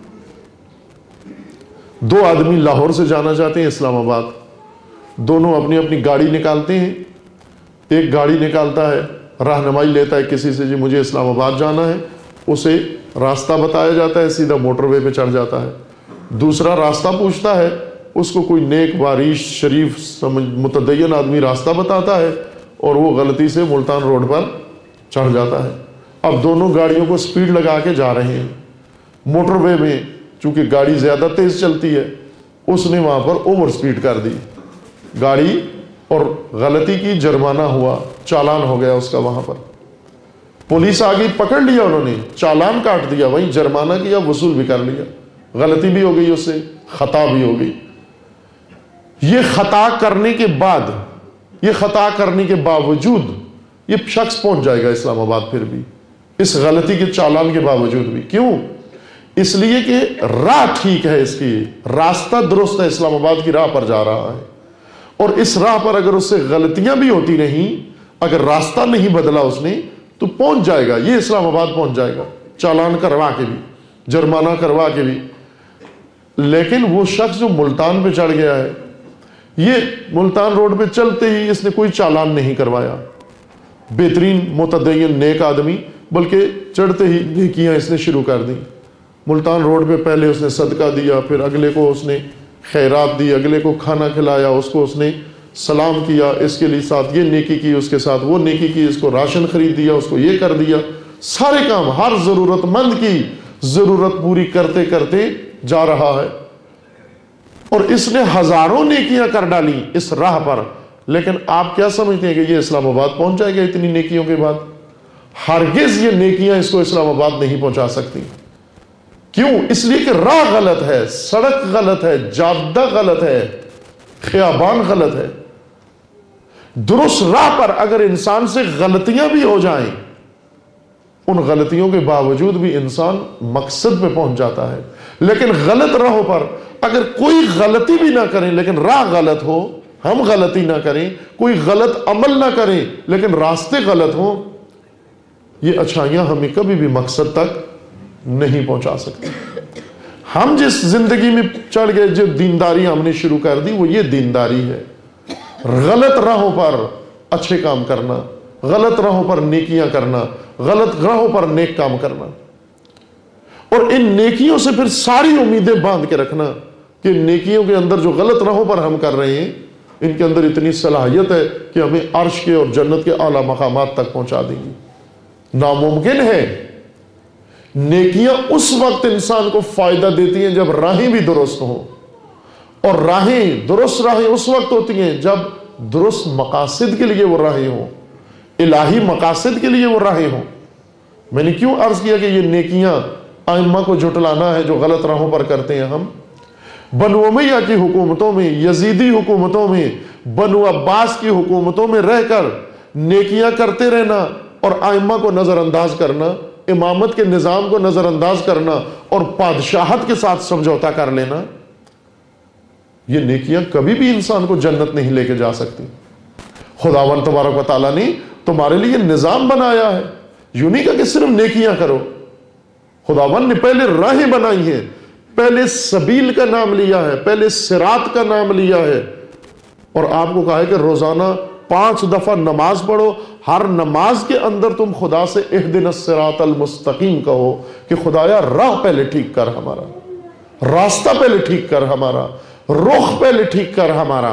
دو آدمی لاہور سے جانا چاہتے ہیں اسلام آباد، دونوں اپنی اپنی گاڑی نکالتے ہیں. ایک گاڑی نکالتا ہے، رہنمائی لیتا ہے کسی سے، جی مجھے اسلام آباد جانا ہے، اسے راستہ بتایا جاتا ہے، سیدھا موٹر وے پہ چڑھ جاتا ہے. دوسرا راستہ پوچھتا ہے، اس کو کوئی نیک باریش شریف متدین آدمی راستہ بتاتا ہے، اور وہ غلطی سے ملتان روڈ پر چڑھ جاتا ہے. اب دونوں گاڑیوں کو سپیڈ لگا کے جا رہے ہیں. موٹر وے میں چونکہ گاڑی زیادہ تیز چلتی ہے، اس نے وہاں پر اوور سپیڈ کر دی، گاڑی اور غلطی کی، جرمانہ ہوا، چالان ہو گیا اس کا، وہاں پر پولیس آ گئی، پکڑ لیا انہوں نے، چالان کاٹ دیا، وہیں جرمانہ کیا، وصول بھی کر لیا، غلطی بھی ہو گئی اس سے، خطا بھی ہو گئی۔ یہ خطا کرنے کے بعد، یہ خطا کرنے کے باوجود یہ شخص پہنچ جائے گا اسلام آباد پھر بھی، اس غلطی کے چالان کے باوجود بھی۔ کیوں؟ اس لیے کہ راہ ٹھیک ہے، اس کی راستہ درست ہے، اسلام آباد کی راہ پر جا رہا ہے، اور اس راہ پر اگر اس سے غلطیاں بھی ہوتی رہیں، اگر راستہ نہیں بدلا اس نے، تو پہنچ جائے گا، یہ اسلام آباد پہنچ جائے گا، چالان کروا کے بھی، جرمانہ کروا کے بھی۔ لیکن وہ شخص جو ملتان پہ چڑھ گیا ہے، یہ ملتان روڈ پہ چلتے ہی اس نے کوئی چالان نہیں کروایا، بہترین متدین نیک آدمی، بلکہ چڑھتے ہی نیکیاں اس نے شروع کر دیں۔ ملتان روڈ پہ پہلے اس نے صدقہ دیا، پھر اگلے کو اس نے خیرات دی، اگلے کو کھانا کھلایا، اس کو اس نے سلام کیا، اس کے لیے ساتھ یہ نیکی کی، اس کے ساتھ وہ نیکی کی، اس کو راشن خرید دیا، اس کو یہ کر دیا، سارے کام ہر ضرورت مند کی ضرورت پوری کرتے کرتے جا رہا ہے، اور اس نے ہزاروں نیکیاں کر ڈالی اس راہ پر۔ لیکن آپ کیا سمجھتے ہیں کہ یہ اسلام آباد پہنچ جائے گا اتنی نیکیوں کے بعد؟ ہرگز یہ نیکیاں اس کو اسلام آباد نہیں پہنچا سکتی۔ کیوں؟ اس لیے کہ راہ غلط ہے، سڑک غلط ہے، جادہ غلط ہے، خیابان غلط ہے۔ درست راہ پر اگر انسان سے غلطیاں بھی ہو جائیں، ان غلطیوں کے باوجود بھی انسان مقصد پہ پہنچ جاتا ہے۔ لیکن غلط راہوں پر اگر کوئی غلطی بھی نہ کریں لیکن راہ غلط ہو، ہم غلطی نہ کریں، کوئی غلط عمل نہ کریں لیکن راستے غلط ہوں، یہ اچھائیاں ہمیں کبھی بھی مقصد تک نہیں پہنچا سکتی۔ ہم جس زندگی میں چڑھ گئے، جو دینداری ہم نے شروع کر دی، وہ یہ دینداری ہے، غلط راہوں پر اچھے کام کرنا، غلط راہوں پر نیکیاں کرنا، غلط راہوں پر نیک کام کرنا، اور ان نیکیوں سے پھر ساری امیدیں باندھ کے رکھنا کہ نیکیوں کے اندر جو غلط راہوں پر ہم کر رہے ہیں، ان کے اندر اتنی صلاحیت ہے کہ ہمیں عرش کے اور جنت کے اعلیٰ مقامات تک پہنچا دیں گی۔ ناممکن ہے۔ نیکیاں اس وقت انسان کو فائدہ دیتی ہیں جب راہیں بھی درست ہوں، اور درست راہیں اس وقت ہوتی ہیں جب درست مقاصد کے لیے وہ راہیں ہوں، الہی مقاصد کے لیے وہ راہیں ہوں۔ میں نے کیوں عرض کیا کہ یہ نیکیاں ائمہ کو جھٹلانا ہے جو غلط راہوں پر کرتے ہیں ہم؟ بنو امیہ کی حکومتوں میں، یزیدی حکومتوں میں، بنو عباس کی حکومتوں میں رہ کر نیکیاں کرتے رہنا اور ائمہ کو نظر انداز کرنا، امامت کے نظام کو نظر انداز کرنا اور بادشاہت کے ساتھ سمجھوتا کر لینا، یہ نیکیاں کبھی بھی انسان کو جنت نہیں لے کے جا سکتی۔ خداوند تبارک و تعالیٰ نے تمہارے لیے نظام بنایا ہے، یوں نہیں کہا کہ صرف نیکیاں کرو۔ خداوند نے پہلے راہیں بنائی ہیں، پہلے سبیل کا نام لیا ہے، پہلے صراط کا نام لیا ہے، اور آپ کو کہا ہے کہ روزانہ 5 دفعہ نماز پڑھو، ہر نماز کے اندر تم خدا سے اہدنا الصراط المستقیم کہو کہ خدایا راہ پہلے ٹھیک کر، ہمارا راستہ پہلے ٹھیک کر، ہمارا رخ پہلے ٹھیک کر، ہمارا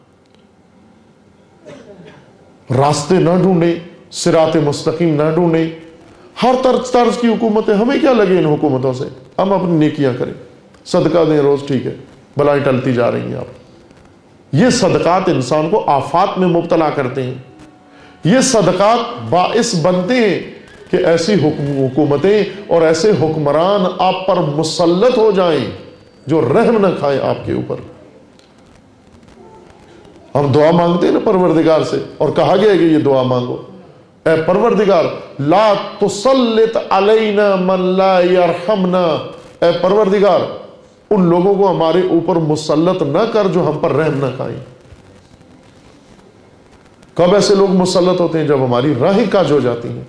راستے نہ ڈھونڈیں، صراط مستقیم نہ ڈھونڈیں۔ ہر طرز کی حکومتیں، ہمیں کیا لگے ان حکومتوں سے؟ ہم اپنی نیکیاں کریں، صدقہ دیں روز، ٹھیک ہے، بلائیں ٹلتی جا رہی ہیں آپ۔ یہ صدقات انسان کو آفات میں مبتلا کرتے ہیں، یہ صدقات باعث بنتے ہیں کہ ایسی حکومتیں اور ایسے حکمران آپ پر مسلط ہو جائیں جو رحم نہ کھائیں آپ کے اوپر۔ ہم دعا مانگتے ہیں نا پروردگار سے، اور کہا گیا ہے کہ یہ دعا مانگو، اے پروردگار لا تسلط علینا من لا یرحمنا، اے پروردگار ان لوگوں کو ہمارے اوپر مسلط نہ کر جو ہم پر رحم نہ کھائیں۔ کب ایسے لوگ مسلط ہوتے ہیں؟ جب ہماری راہیں کاج ہو جاتی ہیں۔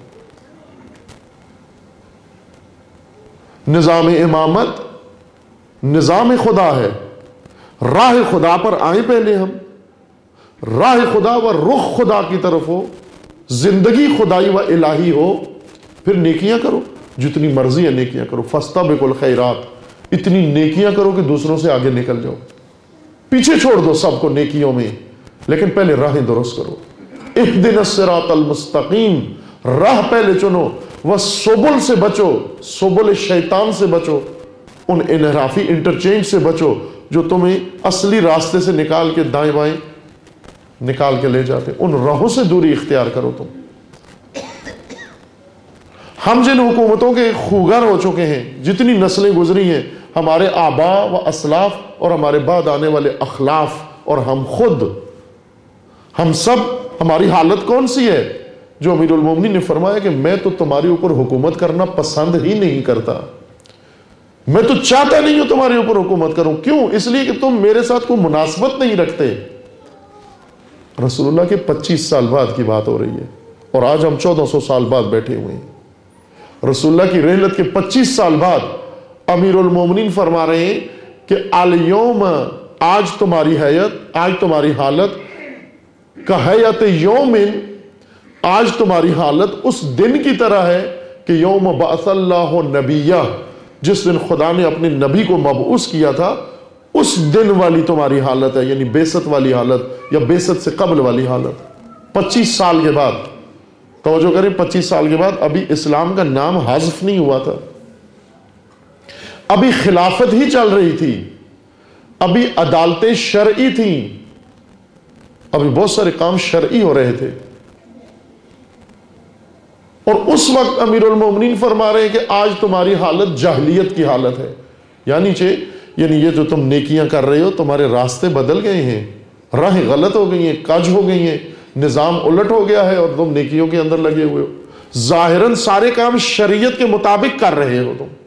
نظام امامت نظام خدا ہے، راہ خدا پر آئیں پہلے ہم، راہ خدا و رخ خدا کی طرف ہو، زندگی خدائی و الہی ہو، پھر نیکیاں کرو، جتنی مرضی ہے نیکیاں کرو، فاستبقوا الخیرات، اتنی نیکیاں کرو کہ دوسروں سے آگے نکل جاؤ، پیچھے چھوڑ دو سب کو نیکیوں میں، لیکن پہلے راہیں درست کرو۔ اہدنا الصراط المستقیم، راہ پہلے چنو، وسبل سے بچو، سبل شیطان سے بچو، ان انحرافی انٹرچینج سے بچو جو تمہیں اصلی راستے سے نکال کے دائیں بائیں نکال کے لے جاتے. ان راہوں سے دوری اختیار کرو تم. ہم جن حکومتوں کے خوگر ہو چکے ہیں، جتنی نسلیں گزری ہیں، ہمارے آباء و اسلاف اور ہمارے بعد آنے والے اخلاف اور ہم خود، ہم سب، ہماری حالت کون سی ہے؟ جو امیر المومنین نے فرمایا کہ میں تو تمہارے اوپر حکومت کرنا پسند ہی نہیں کرتا، میں تو چاہتا نہیں ہوں تمہارے اوپر حکومت کروں. کیوں؟ اس لیے کہ تم میرے ساتھ کوئی مناسبت نہیں رکھتے. رسول اللہ کے 25 سال بعد کی بات ہو رہی ہے اور آج ہم 1400 سال بعد بیٹھے ہوئے ہیں. رسول اللہ کی رحلت کے 25 سال بعد امیر المومنین فرما رہے ہیں کہ الیوم، آج تمہاری حیت، آج تمہاری حالت کا حیت یومن، آج تمہاری حالت اس دن کی طرح ہے کہ یوم بعث اللہ نبیہ، جس دن خدا نے اپنے نبی کو مبعوث کیا تھا، اس دن والی تمہاری حالت ہے، یعنی بعثت والی حالت یا بعثت سے قبل والی حالت. 25 سال کے بعد، توجہ کریں، 25 سال کے بعد ابھی اسلام کا نام حذف نہیں ہوا تھا، ابھی خلافت ہی چل رہی تھی، ابھی عدالتیں شرعی تھیں، ابھی بہت سارے کام شرعی ہو رہے تھے. اور اس وقت امیر المومنین فرما رہے ہیں کہ آج تمہاری حالت جاہلیت کی حالت ہے. یعنی یہ جو تم نیکیاں کر رہے ہو، تمہارے راستے بدل گئے ہیں، راہیں غلط ہو گئی ہیں، کج ہو گئی ہیں، نظام الٹ ہو گیا ہے اور تم نیکیوں کے اندر لگے ہوئے ہو. ظاہراً سارے کام شریعت کے مطابق کر رہے ہو تم،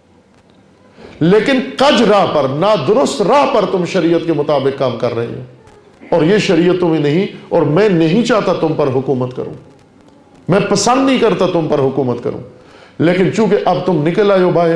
لیکن کج راہ پر، نادرست راہ پر تم شریعت کے مطابق کام کر رہے ہو. اور یہ شریعت تمہیں نہیں، اور میں نہیں چاہتا تم پر حکومت کروں، میں پسند نہیں کرتا تم پر حکومت کروں. لیکن چونکہ اب تم نکل آئے ہو باہر،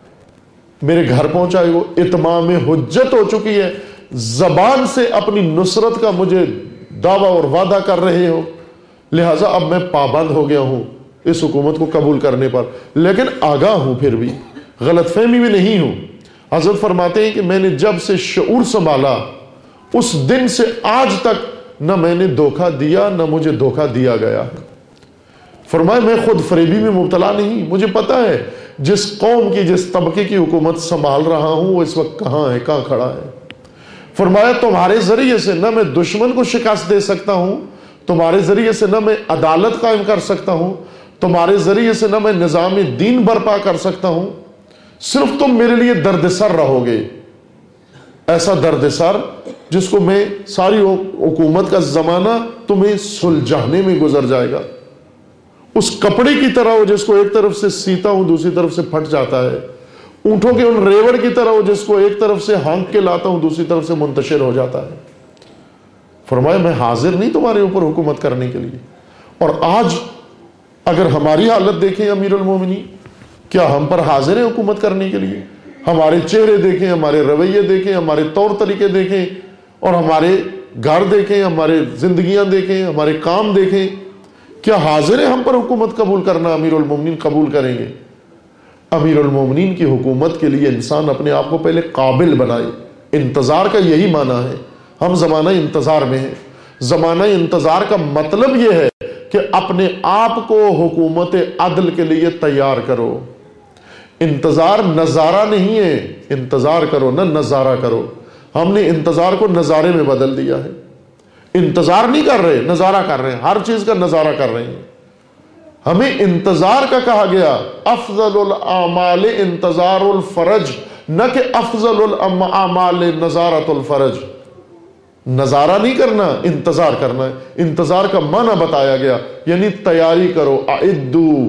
میرے گھر پہنچائے ہو، اتمام حجت ہو چکی ہے، زبان سے اپنی نصرت کا مجھے دعویٰ اور وعدہ کر رہے ہو، لہٰذا اب میں پابند ہو گیا ہوں اس حکومت کو قبول کرنے پر. لیکن آگاہ ہوں، پھر بھی غلط فہمی میں نہیں ہوں. حضرت فرماتے ہیں کہ میں نے جب سے شعور سنبھالا، اس دن سے آج تک نہ میں نے دھوکہ دیا نہ مجھے دھوکہ دیا گیا ہے. فرمایا میں خود فریبی میں مبتلا نہیں، مجھے پتا ہے جس قوم کی، جس طبقے کی حکومت سنبھال رہا ہوں وہ اس وقت کہاں ہے، کہاں کھڑا ہے. فرمایا تمہارے ذریعے سے نہ میں دشمن کو شکست دے سکتا ہوں، تمہارے ذریعے سے نہ میں عدالت قائم کر سکتا ہوں، تمہارے ذریعے سے نہ میں نظام دین برپا کر سکتا ہوں. صرف تم میرے لیے درد سر رہو گے، ایسا درد سر جس کو میں ساری حکومت کا زمانہ تمہیں سلجھانے میں گزر جائے گا. اس کپڑے کی طرح ہو جس کو ایک طرف سے سیتا ہوں دوسری طرف سے پھٹ جاتا ہے، اونٹوں کے ان ریوڑ کی طرح ہو جس کو ایک طرف سے ہانک کے لاتا ہوں دوسری طرف سے منتشر ہو جاتا ہے. فرمایا میں حاضر نہیں تمہارے اوپر حکومت کرنے کے لیے. اور آج اگر ہماری حالت دیکھیں امیر المومنین، کیا ہم پر حاضر ہیں حکومت کرنے کے لیے؟ ہمارے چہرے دیکھیں، ہمارے رویے دیکھیں، ہمارے طور طریقے دیکھیں، اور ہمارے گھر دیکھیں، ہمارے زندگیاں دیکھیں، ہمارے کام دیکھیں. کیا حاضر ہے ہم پر حکومت قبول کرنا؟ امیر المومنین قبول کریں گے. امیر المومنین کی حکومت کے لیے انسان اپنے آپ کو پہلے قابل بنائے. انتظار کا یہی معنی ہے. ہم زمانہ انتظار میں ہیں. زمانہ انتظار کا مطلب یہ ہے کہ اپنے آپ کو حکومت عدل کے لیے تیار کرو. انتظار نظارہ نہیں ہے، انتظار کرو نہ نظارہ کرو. ہم نے انتظار کو نظارے میں بدل دیا ہے. انتظار نہیں کر رہے، نظارہ کر رہے ہیں، ہر چیز کا نظارہ کر رہے ہیں. ہمیں انتظار کا کہا گیا افضل الاعمال انتظار الفرج، نہ کہ افضل الاعمال نظارۃ الفرج. نظارہ نہیں کرنا، انتظار کرنا ہے. انتظار کا معنی بتایا گیا، یعنی تیاری کرو. اعدوا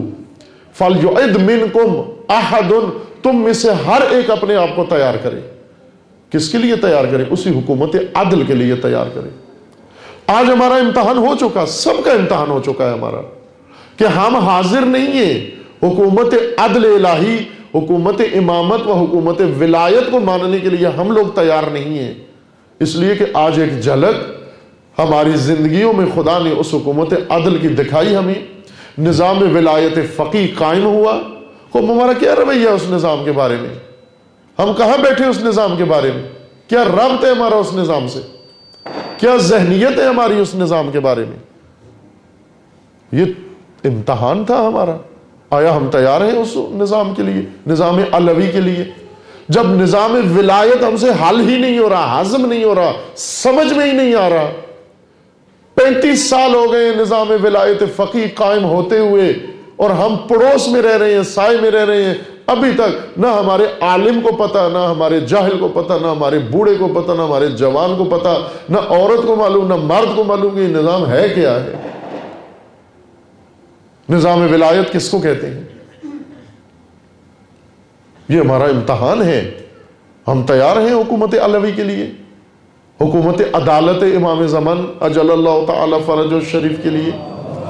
فلیعد منکم احد، تم میں سے ہر ایک اپنے آپ کو تیار کرے. کس کے لیے تیار کرے؟ اسی حکومت عدل کے لیے تیار کرے. آج ہمارا امتحان ہو چکا، سب کا امتحان ہو چکا ہے ہمارا، کہ ہم حاضر نہیں ہیں حکومت عدل الہی، حکومت امامت و حکومت ولایت کو ماننے کے لیے. ہم لوگ تیار نہیں ہیں، اس لیے کہ آج ایک جھلک ہماری زندگیوں میں خدا نے اس حکومت عدل کی دکھائی. ہمیں نظام ولایت فقیہ قائم ہوا، ہمارا کیا رویہ ہے اس نظام کے بارے میں؟ ہم کہاں بیٹھے اس نظام کے بارے میں؟ کیا ربط ہے ہمارا اس نظام سے؟ کیا ذہنیت ہے ہماری اس نظام کے بارے میں؟ یہ امتحان تھا ہمارا. آیا ہم تیار ہیں اس نظام کے لیے، نظام علوی کے لیے؟ جب نظام ولایت ہم سے حل ہی نہیں ہو رہا، ہضم نہیں ہو رہا، سمجھ میں ہی نہیں آ رہا، 35 سال ہو گئے نظام ولایت فقیہ قائم ہوتے ہوئے، اور ہم پڑوس میں رہ رہے ہیں، سائے میں رہ رہے ہیں. ابھی تک نہ ہمارے عالم کو پتا، نہ ہمارے جاہل کو پتا، نہ ہمارے بوڑھے کو پتا، نہ ہمارے جوان کو پتا، نہ عورت کو معلوم، نہ مرد کو معلوم کہ یہ نظام ہے کیا ہے. نظام ولایت کس کو کہتے ہیں؟ یہ ہمارا امتحان ہے. ہم تیار ہیں حکومت علوی کے لیے، حکومت عدالت امام زمان اجل اللہ تعالی فرج الشریف کے لیے؟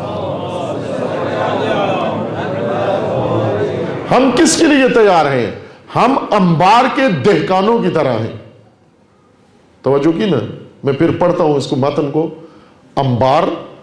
ہم کس کے لیے تیار ہیں؟ ہم انبار کے دہقانوں کی طرح ہیں. توجہ کی نا، میں پھر پڑھتا ہوں اس کو متن کو. انبار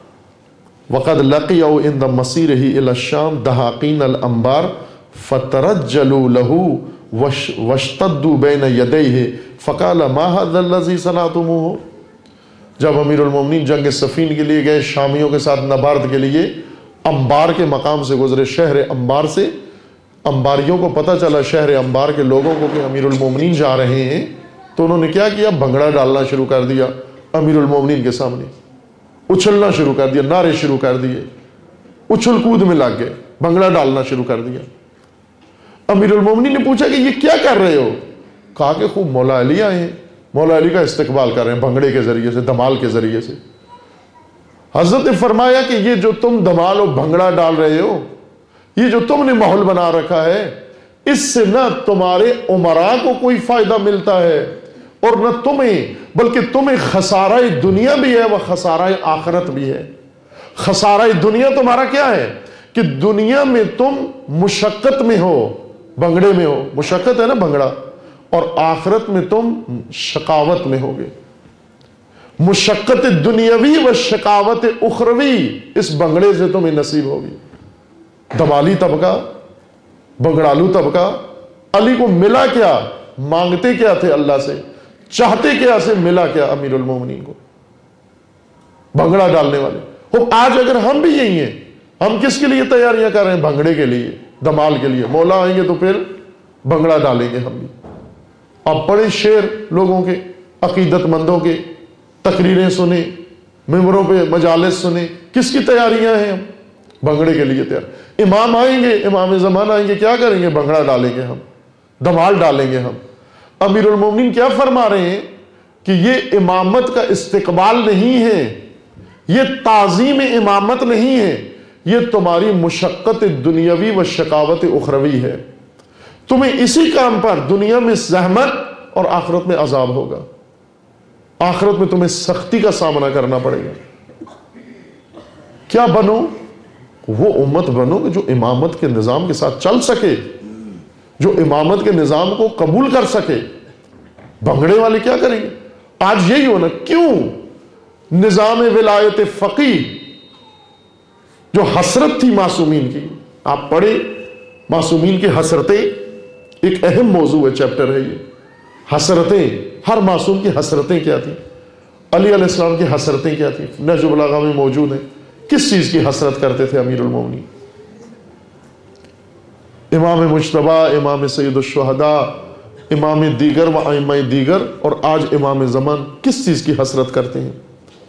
وقد لقيوا عند مسيره الى الشام دهاقين الانبار فترجلوا له واشتدوا بين يديه فقال ما هذا الذي صنعتموه. جب امیر المومنین جنگ صفین کے لیے گئے شامیوں کے ساتھ نبارد کے لیے، انبار کے مقام سے گزرے، شہر انبار سے. انباریوں کو پتہ چلا شہر انبار کے لوگوں کو کہ امیر المومنین جا رہے ہیں، تو انہوں نے کیا کیا؟ بھنگڑا ڈالنا شروع کر دیا امیر المومنین کے سامنے، اچھلنا شروع کر دیا، نعرے شروع کر دیے، اچھل کود میں لگ گئے، بھنگڑا ڈالنا شروع کر دیا. امیر المومنین نے پوچھا کہ یہ کیا کر رہے ہو؟ کہا کہ خوب مولا علی آئے ہیں، مولا علی کا استقبال کر رہے ہیں بھنگڑے کے ذریعے سے، دھمال کے ذریعے سے. حضرت نے فرمایا کہ یہ جو تم دھمال و بھنگڑا ڈال رہے ہو، یہ جو تم نے ماحول بنا رکھا ہے، اس سے نہ تمہارے امراء کو کوئی فائدہ ملتا ہے اور نہ تمہیں، بلکہ تمہیں خسارہ دنیا بھی ہے و خسارہ آخرت بھی ہے. خسارہ دنیا تمہارا کیا ہے کہ دنیا میں تم مشقت میں ہو، بھنگڑے میں ہو، مشقت ہے نا بھنگڑا، اور آخرت میں تم شقاوت میں ہوگے. مشقت دنیاوی و شقاوت اخروی اس بھنگڑے سے تمہیں نصیب ہوگی. دمالی طبقہ، بنگڑالو طبقہ، علی کو ملا کیا؟ مانگتے کیا تھے اللہ سے؟ چاہتے کیا سے ملا کیا امیر المومنین کو؟ بھنگڑا ڈالنے والے. آج اگر ہم بھی یہی ہیں، ہم کس کے لیے تیاریاں کر رہے ہیں؟ بھنگڑے کے لیے، دمال کے لیے. مولا آئیں گے تو پھر بھنگڑا ڈالیں گے ہم بھی. اب پڑھے شعر لوگوں کے، عقیدت مندوں کے، تقریریں سنیں، ممبروں پہ مجالس سنیں. کس کی تیاریاں ہیں؟ ہم بھنگڑے کے لیے تیار. امام آئیں گے، امام زمان آئیں گے، کیا کریں گے؟ بھنگڑا ڈالیں گے ہم، دمال ڈالیں گے ہم. امیر المومنین کیا فرما رہے ہیں کہ یہ امامت کا استقبال نہیں ہے، یہ تعظیم امامت نہیں ہے، یہ تمہاری مشقت دنیاوی و شقاوت اخروی ہے. تمہیں اسی کام پر دنیا میں زحمت اور آخرت میں عذاب ہوگا. آخرت میں تمہیں سختی کا سامنا کرنا پڑے گا. کیا بنو؟ وہ امت بنو کہ جو امامت کے نظام کے ساتھ چل سکے، جو امامت کے نظام کو قبول کر سکے. بھنگڑے والے کیا کریں گے؟ آج یہی ہونا. کیوں؟ نظام ولایت فقیہ جو حسرت تھی معصومین کی. آپ پڑھے معصومین کی حسرتیں، ایک اہم موضوع ہے، چیپٹر ہے یہ. حسرتیں، ہر معصوم کی حسرتیں کیا تھی؟ علی علیہ السلام کی حسرتیں کیا تھی؟ نہج البلاغہ میں موجود ہیں. کس چیز کی حسرت کرتے تھے امیر المومنین؟ امام مجتبیٰ، امام سید الشہداء، امام دیگر و ائمہ دیگر، اور آج امام زمان کس چیز کی حسرت کرتے ہیں؟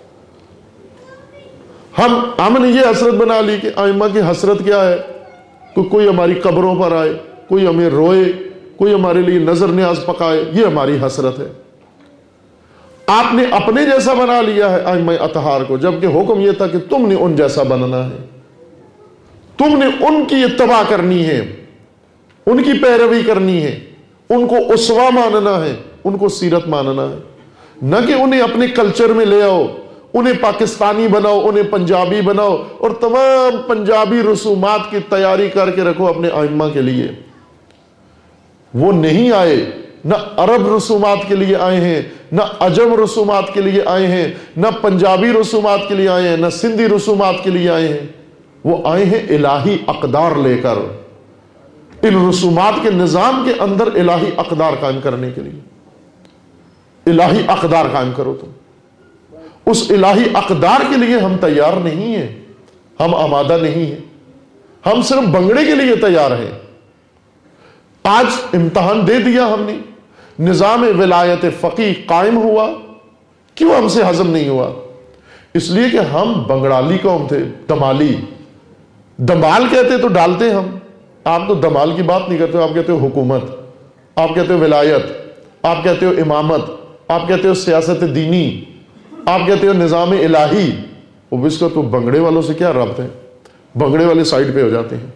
ہم نے یہ حسرت بنا لی کہ ائمہ کی حسرت کیا ہے؟ کوئی ہماری قبروں پر آئے، کوئی ہمیں روئے، کوئی ہمارے لیے نظر نیاز پکائے، یہ ہماری حسرت ہے. آپ نے اپنے جیسا بنا لیا ہے ائمہ اطہار کو، جبکہ حکم یہ تھا کہ تم نے ان جیسا بننا ہے، تم نے ان کی اتباع کرنی ہے، ان کی پیروی کرنی ہے، ان کو اسوہ ماننا ہے، ان کو سیرت ماننا ہے. نہ کہ انہیں اپنے کلچر میں لے آؤ، انہیں پاکستانی بناؤ، انہیں پنجابی بناؤ، اور تمام پنجابی رسومات کی تیاری کر کے رکھو اپنے ائمہ کے لیے. وہ نہیں آئے، نہ عرب رسومات کے لیے آئے ہیں، نہ عجم رسومات کے لیے آئے ہیں، نہ پنجابی رسومات کے لیے آئے ہیں، نہ سندھی رسومات کے لیے آئے ہیں. وہ آئے ہیں الہی اقدار لے کر، ان رسومات کے نظام کے اندر الہی اقدار قائم کرنے کے لیے. الہی اقدار قائم کرو تم. اس الہی اقدار کے لیے ہم تیار نہیں ہیں، ہم آمادہ نہیں ہیں. ہم صرف بنگڑے کے لیے تیار ہیں. آج امتحان دے دیا ہم نے، نظام ولایت فقیہ قائم ہوا، کیوں ہم سے ہضم نہیں ہوا؟ اس لیے کہ ہم بنگڑالی قوم تھے، دمالی. دمال کہتے تو ڈالتے ہم. آپ تو دمال کی بات نہیں کرتے، آپ کہتے ہو حکومت، آپ کہتے ہو ولایت، آپ کہتے ہو امامت، آپ کہتے ہو سیاست دینی، آپ کہتے ہو نظام الہی. وہ اس کا تو بنگڑے والوں سے کیا ربط ہے؟ بنگڑے والے سائڈ پہ ہو جاتے ہیں.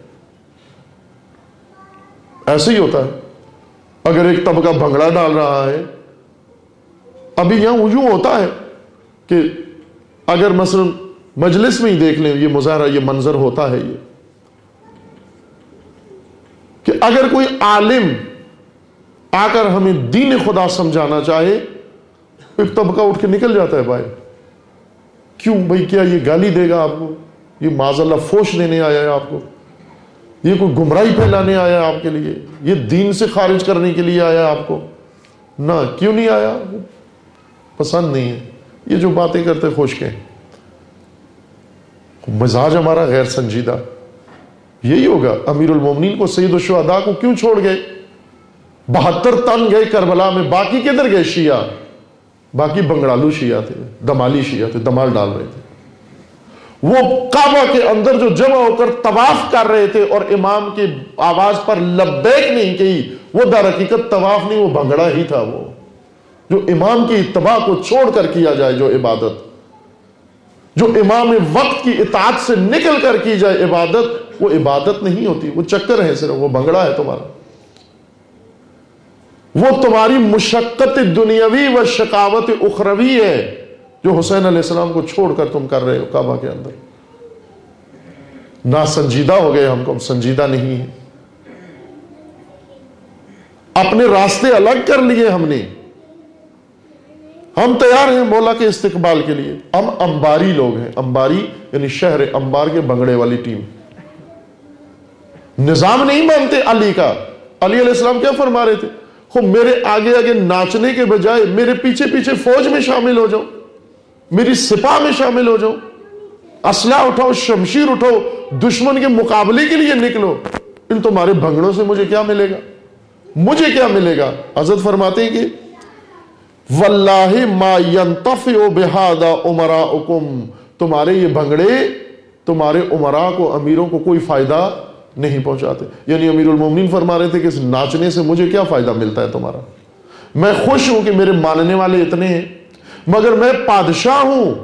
ایسے ہی ہوتا ہے. اگر ایک طبقہ بھنگڑا ڈال رہا ہے، ابھی یہاں یوں ہوتا ہے کہ اگر مثلا مجلس میں ہی دیکھ لیں، یہ مظاہرہ، یہ منظر ہوتا ہے، یہ کہ اگر کوئی عالم آ کر ہمیں دین خدا سمجھانا چاہے، ایک طبقہ اٹھ کے نکل جاتا ہے باہر. کیوں بھائی؟ کیا یہ گالی دے گا آپ کو؟ یہ معاذ اللہ فوش دینے آیا ہے آپ کو؟ یہ کوئی گمراہی پھیلانے آیا ہے آپ کے لیے؟ یہ دین سے خارج کرنے کے لیے آیا ہے آپ کو؟ نہ. کیوں نہیں آیا؟ پسند نہیں ہے. یہ جو باتیں کرتے خشک ہیں. مزاج ہمارا غیر سنجیدہ. یہی ہوگا. امیر المومنین کو، سید الشہداء کو کیوں چھوڑ گئے؟ 72 تن گئے کربلا میں. باقی کدھر گئے؟ شیعہ. باقی بنگڑالو شیعہ تھے، دمالی شیعہ تھے، دمال ڈال رہے تھے. وہ کعبہ کے اندر جو جمع ہو کر طواف کر رہے تھے اور امام کی آواز پر لبیک نہیں کہی، وہ در حقیقت طواف نہیں، وہ بھنگڑا ہی تھا. وہ جو امام کی اتباع کو چھوڑ کر کیا جائے جو عبادت، جو امام وقت کی اطاعت سے نکل کر کی جائے عبادت، وہ عبادت نہیں ہوتی، وہ چکر ہے صرف، وہ بھنگڑا ہے تمہارا. وہ تمہاری مشقت دنیاوی و شقاوت اخروی ہے جو حسین علیہ السلام کو چھوڑ کر تم کر رہے ہو کعبہ کے اندر. ناسنجیدہ ہو گئے ہم کو، ہم سنجیدہ نہیں ہیں. اپنے راستے الگ کر لیے ہم نے. ہم تیار ہیں مولا کے استقبال کے لیے. ہم انباری لوگ ہیں. انباری یعنی شہر انبار کے بنگڑے والی ٹیم. نظام نہیں مانتے علی کا. علی علیہ السلام کیا فرما رہے تھے؟ خب میرے آگے آگے ناچنے کے بجائے میرے پیچھے پیچھے فوج میں شامل ہو جاؤ، میری سپاہ میں شامل ہو جاؤ، اسلحہ اٹھاؤ، شمشیر اٹھاؤ، دشمن کے مقابلے کے لیے نکلو. ان تمہارے بھنگڑوں سے مجھے کیا ملے گا؟ مجھے کیا ملے گا؟ حضرت فرماتے ہیں کہ واللہ ما ینتفع بہذا امراؤکم، تمہارے یہ بھنگڑے تمہارے امراء کو، امیروں کو کوئی فائدہ نہیں پہنچاتے. یعنی امیر المومنین فرما رہے تھے کہ اس ناچنے سے مجھے کیا فائدہ ملتا ہے تمہارا؟ میں خوش ہوں کہ میرے ماننے والے اتنے ہیں، مگر میں بادشاہ ہوں،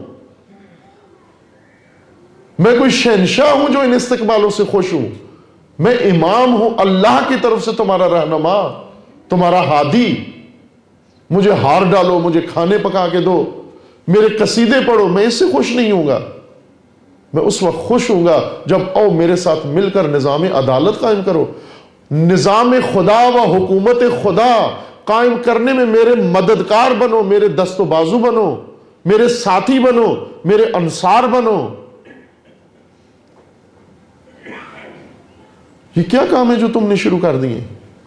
میں کوئی شہنشاہ ہوں جو ان استقبالوں سے خوش ہوں. میں امام ہوں، اللہ کی طرف سے تمہارا رہنما، تمہارا ہادی. مجھے ہار ڈالو، مجھے کھانے پکا کے دو، میرے قصیدے پڑھو، میں اس سے خوش نہیں ہوں گا. میں اس وقت خوش ہوں گا جب او میرے ساتھ مل کر نظام عدالت قائم کرو. نظام خدا و حکومت خدا قائم کرنے میں میرے مددگار بنو، میرے دست و بازو بنو، میرے ساتھی بنو، میرے انصار بنو. یہ کیا کام ہے جو تم نے شروع کر دیے؟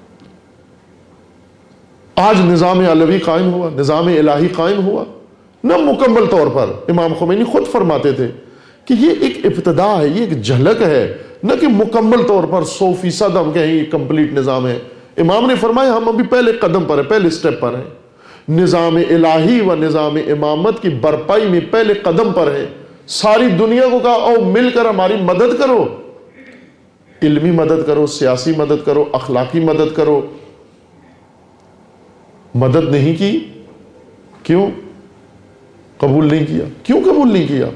آج نظام علوی قائم ہوا، نظام الہی قائم ہوا. نہ مکمل طور پر. امام خمینی خود فرماتے تھے کہ یہ ایک ابتدا ہے، یہ ایک جھلک ہے، نہ کہ مکمل طور پر 100% ہم کہیں یہ کمپلیٹ نظام ہے. امام نے فرمایا ہم ابھی پہلے قدم پر ہیں، پہلے سٹیپ پر ہیں. نظام الہی و نظام امامت کی برپائی میں پہلے قدم پر ہے. ساری دنیا کو کہا او مل کر ہماری مدد کرو، علمی مدد کرو، سیاسی مدد کرو، اخلاقی مدد کرو. مدد نہیں کی. کیوں قبول نہیں کیا؟ کیوں قبول نہیں کیا؟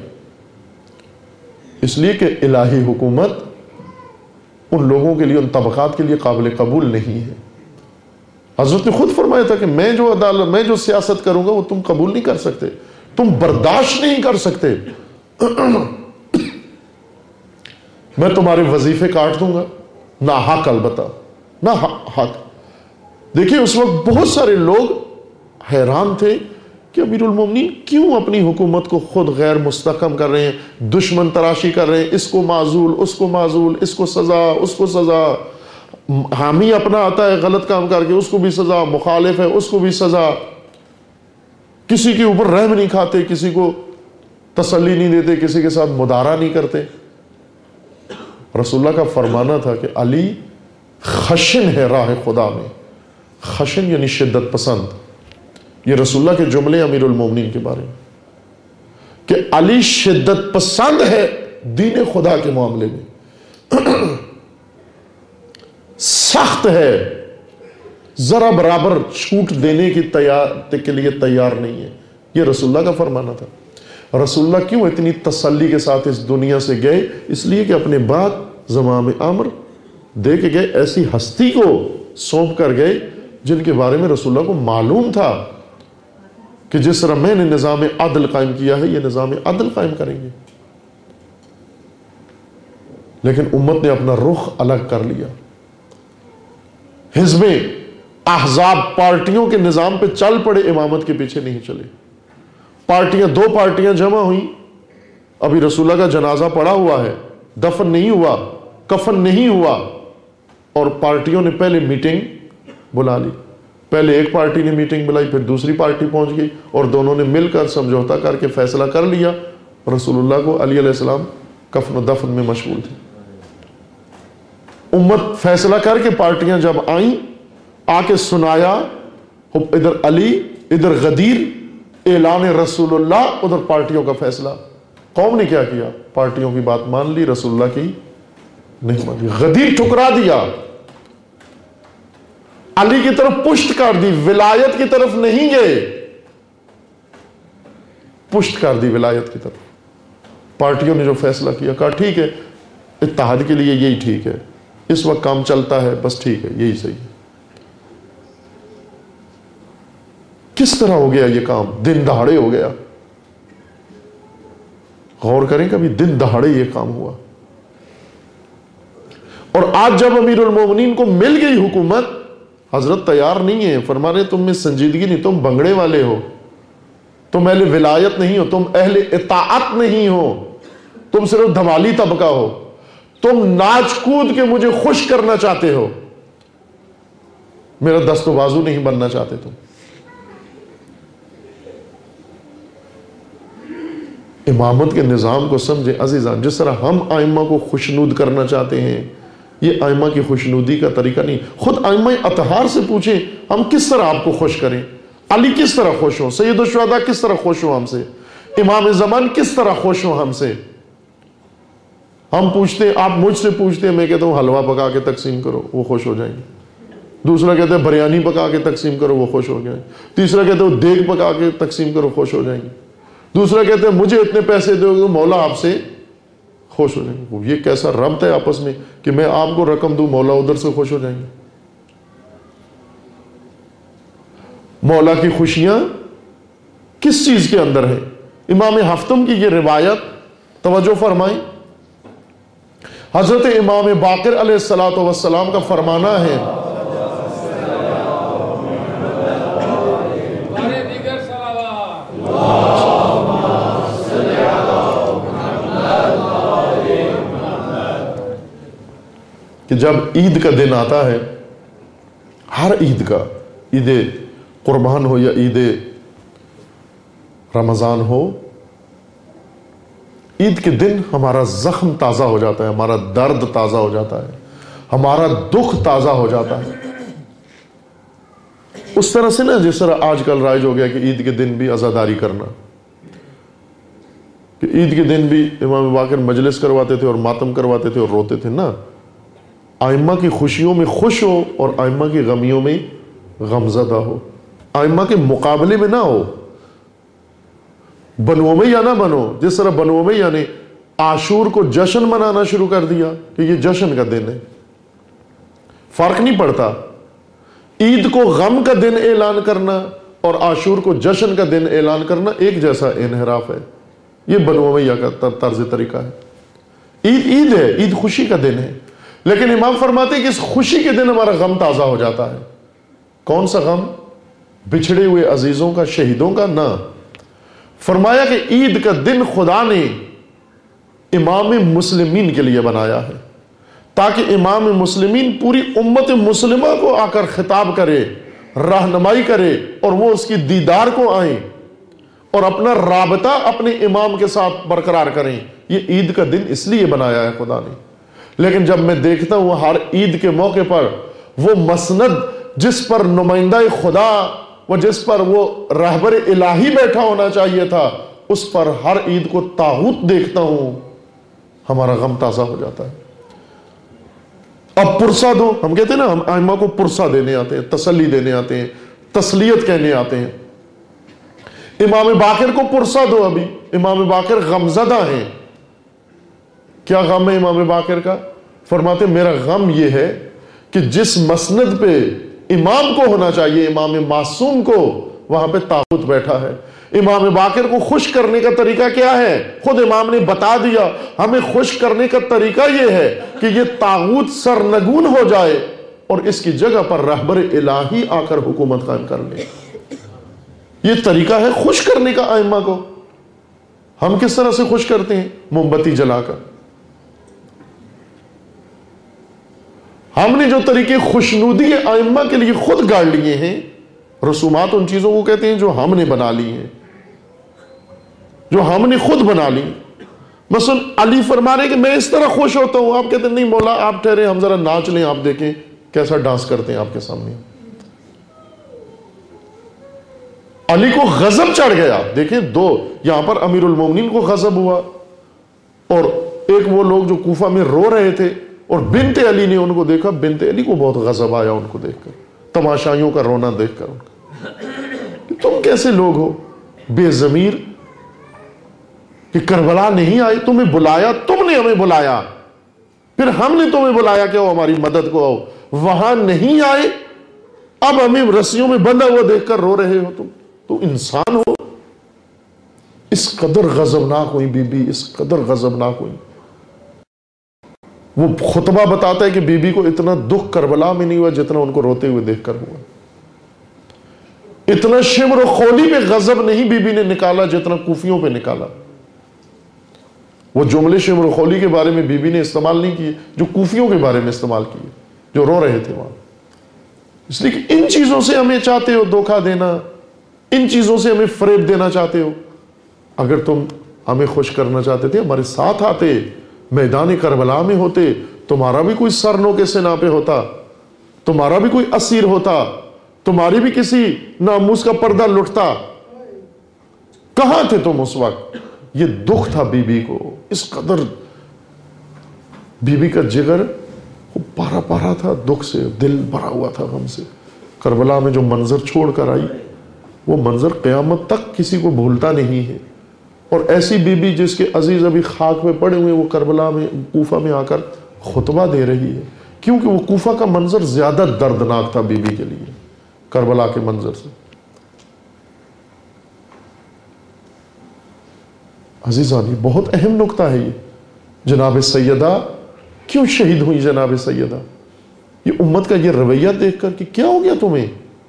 اس لیے کہ الہی حکومت ان لوگوں کے لیے، ان طبقات کے لیے قابل قبول نہیں ہے. حضرت نے خود فرمایا تھا کہ میں جو عدالت، میں جو سیاست کروں گا وہ تم قبول نہیں کر سکتے، تم برداشت نہیں کر سکتے. میں تمہارے وظیفے کاٹ دوں گا، نہ حق، البتہ نہ حق. دیکھیں اس وقت بہت سارے لوگ حیران تھے کہ امیر المومنین کیوں اپنی حکومت کو خود غیر مستحکم کر رہے ہیں، دشمن تراشی کر رہے ہیں، اس کو معزول، اس کو معزول، اس کو سزا، اس کو سزا. حامی اپنا آتا ہے غلط کام کر کے، اس کو بھی سزا، مخالف ہے اس کو بھی سزا. کسی کے اوپر رحم نہیں کھاتے، کسی کو تسلی نہیں دیتے، کسی کے ساتھ مدارا نہیں کرتے. رسول اللہ کا فرمانا تھا کہ علی خشن ہے راہ خدا میں. خشن یعنی شدت پسند. یہ رسول اللہ کے جملے امیر المومنین کے بارے میں. کہ علی شدت پسند ہے دین خدا کے معاملے میں، سخت ہے، ذرا برابر چھوٹ دینے کے لیے تیار نہیں ہے. یہ رسول اللہ کا فرمانا تھا. رسول اللہ کیوں اتنی تسلی کے ساتھ اس دنیا سے گئے؟ اس لیے کہ اپنے بعد زمام امر دے کے گئے، ایسی ہستی کو سونپ کر گئے جن کے بارے میں رسول اللہ کو معلوم تھا کہ جس طرح میں نے نظام عدل قائم کیا ہے یہ نظام عدل قائم کریں گے. لیکن امت نے اپنا رخ الگ کر لیا. حزب احزاب پارٹیوں کے نظام پہ چل پڑے، امامت کے پیچھے نہیں چلے. دو پارٹیاں جمع ہوئیں، ابھی رسول اللہ کا جنازہ پڑا ہوا ہے، دفن نہیں ہوا، کفن نہیں ہوا، اور پارٹیوں نے پہلے میٹنگ بلا لی. پہلے ایک پارٹی نے میٹنگ بلائی، پھر دوسری پارٹی پہنچ گئی، اور دونوں نے مل کر سمجھوتا کر کے فیصلہ کر لیا. رسول اللہ کو علی علیہ السلام کفن و دفن میں مشغول تھے. امت فیصلہ کر کے پارٹیاں جب آئیں، آ کے سنایا، ادھر علی، ادھر غدیر، اعلان رسول اللہ، ادھر پارٹیوں کا فیصلہ. قوم نے کیا کیا؟ پارٹیوں کی بات مان لی، رسول اللہ کی نہیں مان لی. غدیر ٹھکرا دیا، علی کی طرف پشت کر دی، ولایت کی طرف نہیں گئے، پشت کر دی ولایت کی طرف. پارٹیوں نے جو فیصلہ کیا، کہا ٹھیک ہے، اتحاد کے لیے یہی ٹھیک ہے، اس وقت کام چلتا ہے، بس ٹھیک ہے، یہی صحیح ہے. کس طرح ہو گیا یہ کام؟ دن دہاڑے ہو گیا. غور کریں، کبھی دن دہاڑے یہ کام ہوا. اور آج جب امیر المومنین کو مل گئی حکومت، حضرت تیار نہیں ہے، فرما رہے تم میں سنجیدگی نہیں، تم بنگڑے والے ہو، تم اہل ولایت نہیں ہو، تم اہل اطاعت نہیں ہو، تم صرف دھمالی طبقہ ہو، تم ناچ کود کے مجھے خوش کرنا چاہتے ہو، میرا دست و بازو نہیں بننا چاہتے. تم امامت کے نظام کو سمجھے عزیزان. جس طرح ہم ائمہ کو خوشنود کرنا چاہتے ہیں، یہ ائمہ کی خوشنودی کا طریقہ نہیں. خود ائمہ اطہار سے پوچھیں ہم کس طرح آپ کو خوش کریں. علی کس طرح خوش ہو، سید الشہداء کس طرح خوش ہو ہم سے، امام زمان کس طرح خوش ہو ہم سے. ہم پوچھتے ہیں، آپ مجھ سے پوچھتے ہیں، میں کہتا ہوں حلوہ پکا کے تقسیم کرو، وہ خوش ہو جائیں گے. دوسرا کہتے ہیں بریانی پکا کے تقسیم کرو، وہ خوش ہو جائیں گے. تیسرا کہتے ہیں دیگ پکا کے تقسیم کرو، خوش ہو جائیں گے. دوسرا کہتے ہیں مجھے اتنے پیسے دو گے مولا آپ سے خوش ہو جائیں گے. یہ کیسا ربط ہے آپس میں کہ میں آپ کو رقم دوں، مولا ادھر سے خوش ہو جائیں گے. مولا کی خوشیاں کس چیز کے اندر ہے؟ امام ہفتم کی یہ روایت توجہ فرمائیں. حضرت امام باقر علیہ السلام کا فرمانا ہے، کہ جب عید کا دن آتا ہے، ہر عید کا، عید قربان ہو یا عید رمضان ہو، عید کے دن ہمارا زخم تازہ ہو جاتا ہے، ہمارا درد تازہ ہو جاتا ہے، ہمارا دکھ تازہ ہو جاتا ہے. اس طرح سے نا جس طرح آج کل رائج ہو گیا کہ عید کے دن بھی عزاداری کرنا، کہ عید کے دن بھی امام باقر مجلس کرواتے تھے اور ماتم کرواتے تھے اور روتے تھے. نا، ائمہ کی خوشیوں میں خوش ہو اور ائمہ کی غمیوں میں غمزدہ ہو. ائمہ کے مقابلے میں نہ ہو. بنو امیہ نہ بنو. جس طرح بنو امیہ نے عاشور کو جشن منانا شروع کر دیا کہ یہ جشن کا دن ہے، فرق نہیں پڑتا. عید کو غم کا دن اعلان کرنا اور عاشور کو جشن کا دن اعلان کرنا ایک جیسا انحراف ہے. یہ بنو امیہ کا طرز طریقہ ہے. عید عید ہے، عید خوشی کا دن ہے، لیکن امام فرماتے ہیں کہ اس خوشی کے دن ہمارا غم تازہ ہو جاتا ہے. کون سا غم؟ بچھڑے ہوئے عزیزوں کا، شہیدوں کا نہ. فرمایا کہ عید کا دن خدا نے امام مسلمین کے لیے بنایا ہے تاکہ امام مسلمین پوری امت مسلمہ کو آ کر خطاب کرے، رہنمائی کرے اور وہ اس کی دیدار کو آئیں اور اپنا رابطہ اپنے امام کے ساتھ برقرار کریں. یہ عید کا دن اس لیے بنایا ہے خدا نے. لیکن جب میں دیکھتا ہوں ہر عید کے موقع پر وہ مسند جس پر نمائندہ خدا و جس پر وہ رہبر الہی بیٹھا ہونا چاہیے تھا، اس پر ہر عید کو طاغوت دیکھتا ہوں، ہمارا غم تازہ ہو جاتا ہے۔ اب پرسہ دو، ہم کہتے ہیں نا، ہم ائمہ کو پرسہ دینے آتے ہیں، تسلی دینے آتے ہیں، تسلیت کہنے آتے ہیں۔ امام باقر کو پرسہ دو۔ ابھی امام باقر غمزدہ ہیں۔ کیا غم ہے امام باقر کا؟ فرماتے میرا غم یہ ہے کہ جس مسند پہ امام کو ہونا چاہیے، امام معصوم کو، وہاں پہ طاغوت بیٹھا ہے۔ امام باقر کو خوش کرنے کا طریقہ کیا ہے؟ خود امام نے بتا دیا، ہمیں خوش کرنے کا طریقہ یہ ہے کہ یہ طاغوت سرنگون ہو جائے اور اس کی جگہ پر رہبر الہی آ کر حکومت قائم کر لے۔ یہ طریقہ ہے خوش کرنے کا ائمہ کو۔ ہم کس طرح سے خوش کرتے ہیں؟ موم بتی جلا کر۔ ہم نے جو طریقے خوشنودی ائمہ کے لیے خود گاڑ لیے ہیں، رسومات ان چیزوں کو کہتے ہیں جو ہم نے بنا لی ہیں، جو ہم نے خود بنا لی۔ مثلا علی فرما رہے کہ میں اس طرح خوش ہوتا ہوں، آپ کہتے ہیں نہیں مولا آپ ٹھہرے، ہم ذرا ناچ لیں، آپ دیکھیں کیسا ڈانس کرتے ہیں آپ کے سامنے۔ علی کو غضب چڑھ گیا۔ دیکھیں دو، یہاں پر امیر المومنین کو غضب ہوا، اور ایک وہ لوگ جو کوفہ میں رو رہے تھے، اور بنت علی نے ان کو دیکھا، بنت علی کو بہت غضب آیا ان کو دیکھ کر، تماشائیوں کا رونا دیکھ کر ان کا، کہ تم کیسے لوگ ہو بے ضمیر، کہ کربلا نہیں آئے، تمہیں بلایا، تم نے ہمیں بلایا، پھر ہم نے تمہیں بلایا کہ آؤ ہماری مدد کو آؤ، وہاں نہیں آئے، اب ہمیں رسیوں میں بندھا ہوا دیکھ کر رو رہے ہو، تم تو انسان ہو؟ اس قدر غضبناک ہوئی بی بی، اس قدر غضبناک ہوئی۔ وہ خطبہ بتاتا ہے کہ بی بی کو اتنا دکھ کربلا میں نہیں ہوا جتنا ان کو روتے ہوئے دیکھ کر ہوا۔ اتنا شمر و خولی پہ غضب نہیں بی بی نے نکالا جتنا کوفیوں پہ نکالا۔ وہ جملے شمر و خولی کے بارے میں بی بی نے استعمال نہیں کیے جو کوفیوں کے بارے میں استعمال کیے، جو رو رہے تھے وہاں۔ اس لیے کہ ان چیزوں سے ہمیں چاہتے ہو دھوکہ دینا، ان چیزوں سے ہمیں فریب دینا چاہتے ہو۔ اگر تم ہمیں خوش کرنا چاہتے تھے، ہمارے ساتھ آتے، میدان کربلا میں ہوتے، تمہارا بھی کوئی سر نو کے سنا پہ ہوتا، تمہارا بھی کوئی اسیر ہوتا، تمہاری بھی کسی ناموس کا پردہ لٹتا۔ کہاں تھے تم اس وقت؟ یہ دکھ تھا بی بی کو، اس قدر بی بی کا جگر پارا پارا تھا دکھ سے، دل بھرا ہوا تھا غم سے۔ کربلا میں جو منظر چھوڑ کر آئی، وہ منظر قیامت تک کسی کو بھولتا نہیں ہے۔ اور ایسی بی بی جس کے عزیز ابھی خاک پہ پڑے ہوئے، وہ کربلا میں، کوفہ میں آ کر خطبہ دے رہی ہے، کیونکہ وہ کوفہ کا منظر زیادہ دردناک تھا بی بی کے لیے کربلا کے منظر سے۔ عزیزان یہ بہت اہم نکتہ ہے یہ۔ جناب سیدہ کیوں شہید ہوئی؟ جناب سیدہ یہ امت کا یہ رویہ دیکھ کر کہ کیا ہو گیا تمہیں؟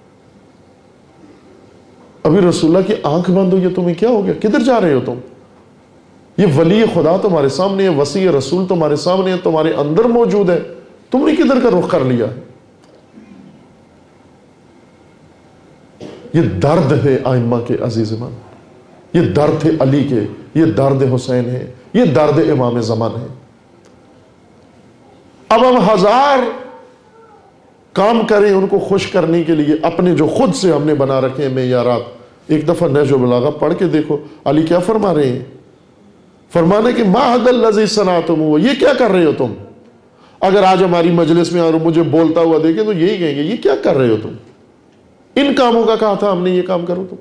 ابھی رسول اللہ کی آنکھ بند ہوئی ہے، تمہیں کیا ہو گیا؟ کدھر جا رہے ہو تم؟ یہ ولی خدا تمہارے سامنے ہے، وسیع رسول تمہارے سامنے ہے، تمہارے اندر موجود ہے، تم نے کدھر کا رخ کر لیا ہے؟ یہ درد ہے ائمہ کے عزیزان، یہ درد ہے علی کے، یہ درد حسین ہے، یہ درد امام زمان ہے۔ اب ہم ہزار کام کریں ان کو خوش کرنے کے لیے، اپنے جو خود سے ہم نے بنا رکھے ہیں معیارات۔ ایک دفعہ نہج البلاغہ پڑھ کے دیکھو، علی کیا فرما رہے ہیں؟ فرمانے کہ ما حد الذی صنعتم، یہ کیا کر رہے ہو تم؟ اگر آج ہماری مجلس میں اور مجھے بولتا ہوا دیکھیں تو یہی کہیں گے یہ کیا کر رہے ہو تم؟ ان کاموں کا کہا تھا ہم نے یہ کام کرو تم؟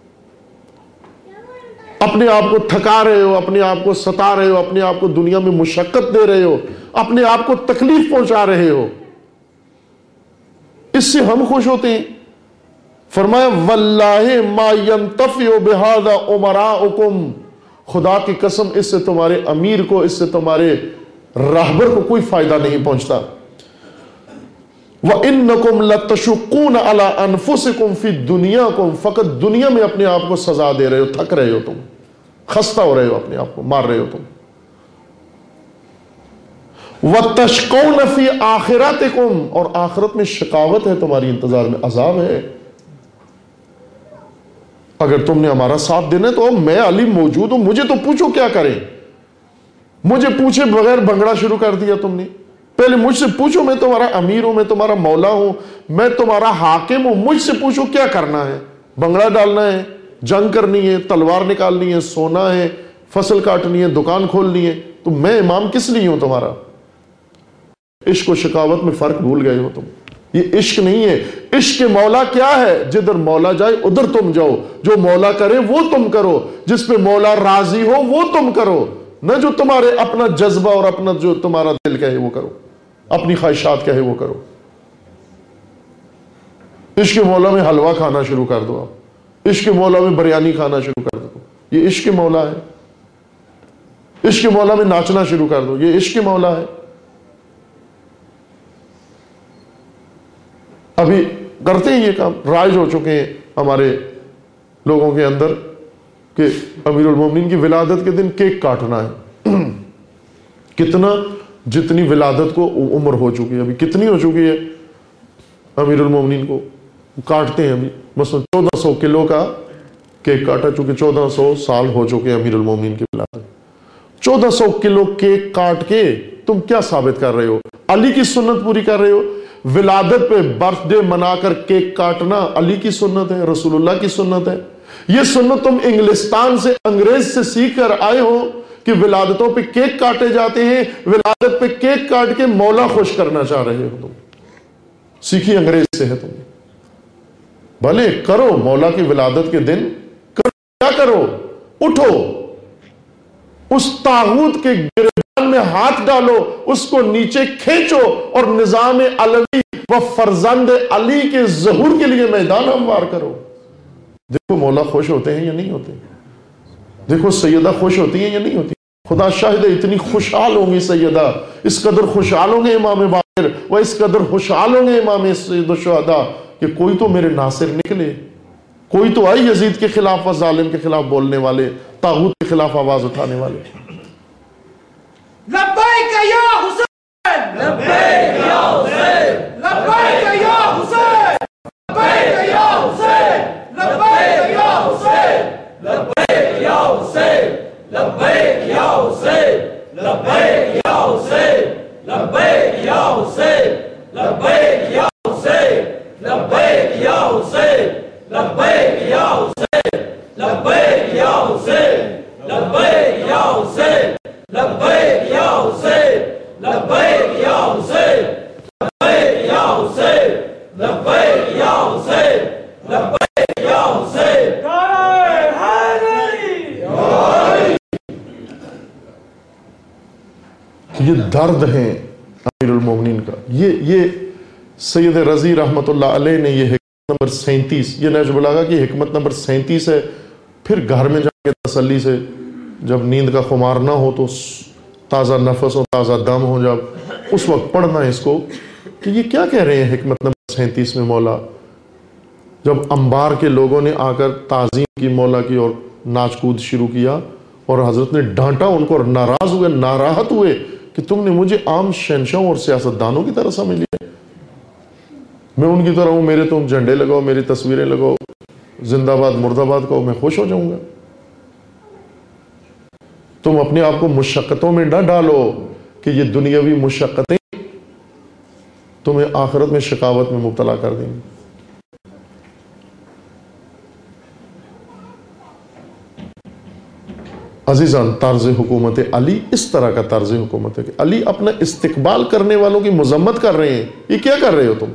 اپنے آپ کو تھکا رہے ہو، اپنے آپ کو ستا رہے ہو، اپنے آپ کو دنیا میں مشقت دے رہے ہو، اپنے آپ کو تکلیف پہنچا رہے ہو، اس سے ہم خوش ہوتے ہیں؟ فرمایا واللہ ما ینتفع بہذا امراؤکم، خدا کی قسم اس سے تمہارے امیر کو، اس سے تمہارے راہبر کو کوئی فائدہ نہیں پہنچتا۔ وَإِنَّكُمْ لَتَشُقُّونَ عَلَىٰ أَنفُسِكُمْ فِي دُنْيَاكُمْ، فقط دنیا میں اپنے آپ کو سزا دے رہے ہو، تھک رہے ہو تم، خستہ ہو رہے ہو، اپنے آپ کو مار رہے ہو تم۔ وَتَشْقَوْنَ فِي آخِرَتِكُمْ، اور آخرت میں شقاوت ہے تمہاری انتظار میں، عذاب ہے۔ اگر تم نے ہمارا ساتھ دینا ہے تو میں علی موجود ہوں، مجھے تو پوچھو کیا کریں؟ مجھے پوچھے بغیر بنگڑا شروع کر دیا تم نے۔ پہلے مجھ سے پوچھو، میں تمہارا امیر ہوں، میں تمہارا مولا ہوں، میں تمہارا حاکم ہوں، مجھ سے پوچھو کیا کرنا ہے؟ بنگڑا ڈالنا ہے، جنگ کرنی ہے، تلوار نکالنی ہے، سونا ہے، فصل کاٹنی ہے، دکان کھولنی ہے، تو میں امام کس لیے ہوں تمہارا؟ عشق و شقاوت میں فرق بھول گئے ہو تم. یہ عشق نہیں ہے. عشق مولا کیا ہے؟ جدھر مولا جائے ادھر تم جاؤ، جو مولا کرے وہ تم کرو، جس پہ مولا راضی ہو وہ تم کرو، نہ جو تمہارے اپنا جذبہ اور اپنا جو تمہارا دل کہے وہ کرو، اپنی خواہشات کہے وہ کرو. عشق مولا میں حلوہ کھانا شروع کر دو، آپ عشق مولا میں بریانی کھانا شروع کر دو، یہ عشق مولا ہے. عشق مولا میں ناچنا شروع کر دو، یہ عشق مولا ہے. ابھی کرتے ہیں یہ کام، رائج ہو چکے ہیں ہمارے لوگوں کے اندر کہ امیر المومنین کی ولادت کے دن کیک کاٹنا ہے. کتنا؟ جتنی ولادت کو عمر ہو چکی ہے، ابھی کتنی ہو چکی ہے امیر المومنین کو، کاٹتے ہیں ابھی. مثلا 1400 کلو کا کیک کاٹا، چونکہ 1400 سال ہو چکے ہیں امیر المومنین کی ولادت. 1400 کلو کیک کاٹ کے تم کیا ثابت کر رہے ہو؟ علی کی سنت پوری کر رہے ہو. ولادت پہ برتھ ڈے منا کر کیک کاٹنا علی کی سنت ہے، رسول اللہ کی سنت ہے. یہ سنت تم انگلستان سے، انگریز سے سیکھ کر آئے ہو کہ ولادتوں پہ کیک کاٹے جاتے ہیں. ولادت پہ کیک کاٹ کے مولا خوش کرنا چاہ رہے ہو تم. سیکھی انگریز سے ہے تم. بھلے کرو مولا کی ولادت کے دن، کرو، کیا کرو؟ اٹھو، اس طاغوت کے گردان میں ہاتھ ڈالو، اس کو نیچے کھینچو اور نظام علوی و فرزند علی کے ظہور کے لیے میدان ہموار کرو. دیکھو مولا خوش ہوتے ہیں یا نہیں ہوتے، دیکھو سیدہ خوش ہوتی ہیں یا نہیں ہوتی. خدا شاہد ہے اتنی خوشحال ہوں گی سیدہ، اس قدر خوشحال ہوں گے امام باقر، وہ اس قدر خوشحال ہوں گے امام سید الشہداء کہ کوئی تو میرے ناصر نکلے، کوئی تو آئی یزید کے خلاف و ظالم کے خلاف بولنے والے، طاغوت کے خلاف آواز اٹھانے والے. لبیک یا حسین، لبیک یا حسین، لبیک یا حسین، لبیک یا حسین، لبیک یا حسین، لبیک یا حسین، لبیک یا حسین، لبیک یا حسین، لبیک یا حسین، لبیک یا حسین، لبیک یا حسین، لبیک یا حسین، لبیک یا حسین، لبیک یا حسین، لبیک یا حسین، لبیک یا حسین، لبیک یا حسین، لبیک یا حسین، لبیک یا حسین. یہ درد ہے امیر المومنین کا. یہ سید رضی رحمت اللہ علیہ نے یہ حکمت نمبر 37، یہ نہج البلاغہ کی حکمت نمبر 37 ہے. پھر گھر میں جا کے تسلی سے، جب نیند کا خمار نہ ہو تو تازہ نفس ہو، تازہ دم ہو، جب اس وقت پڑھنا ہے اس کو کہ یہ کیا کہہ رہے ہیں حکمت نمبر 37 میں مولا. جب انبار کے لوگوں نے آ کر تعظیم کی مولا کی اور ناچ کود شروع کیا اور حضرت نے ڈانٹا ان کو اور ناراض ہوئے، ناراحت ہوئے کہ تم نے مجھے عام شہنشاہوں اور سیاستدانوں کی طرح سمجھ لیا، میں ان کی طرح ہوں، میرے تم جھنڈے لگاؤ، میری تصویریں لگاؤ، زندہ باد مرد آباد کہو، میں خوش ہو جاؤں گا. تم اپنے آپ کو مشقتوں میں نہ ڈالو کہ یہ دنیاوی مشقتیں تمہیں آخرت میں شقاوت میں مبتلا کر دیں گی. عزیزان، طرز حکومت علی اس طرح کا طرز حکومت ہے کہ علی اپنا استقبال کرنے والوں کی مذمت کر رہے ہیں. یہ کیا کر رہے ہو تم؟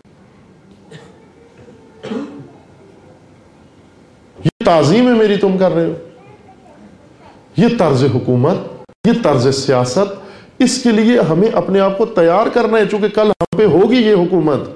یہ تعظیم ہے میری تم کر رہے ہو. یہ طرز حکومت، یہ طرز سیاست، اس کے لیے ہمیں اپنے آپ کو تیار کرنا ہے، چونکہ کل ہم پہ ہوگی یہ حکومت.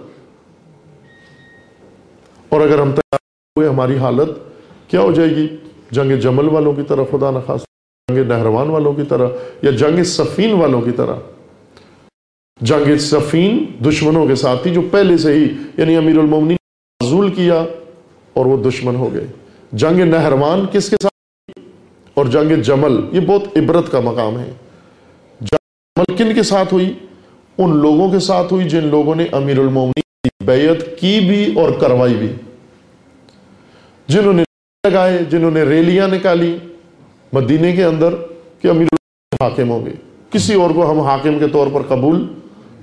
اور اگر ہم تیار ہوئے ہماری حالت کیا ہو جائے گی؟ جنگ جمل والوں کی طرح، خدا نخواستہ جنگ نہروان والوں کی طرح، یا جنگ صفین والوں کی طرح. جنگ صفین دشمنوں کے ساتھ تھی جو پہلے سے ہی، یعنی امیر المومنین معزول کیا اور وہ دشمن ہو گئے. جنگ نہروان کس کے ساتھ اور جنگ جمل، یہ بہت عبرت کا مقام ہے. جنگ جمل کن کے ساتھ ہوئی؟ ان لوگوں کے ساتھ ہوئی جن لوگوں نے امیر المومنین کی بیعت کی بھی اور کروائی بھی، جنہوں نے لگائے، جنہوں نے ریلیاں نکالی مدینے کے اندر کہ امیر المومنین حاکم ہوں گے، کسی اور کو ہم حاکم کے طور پر قبول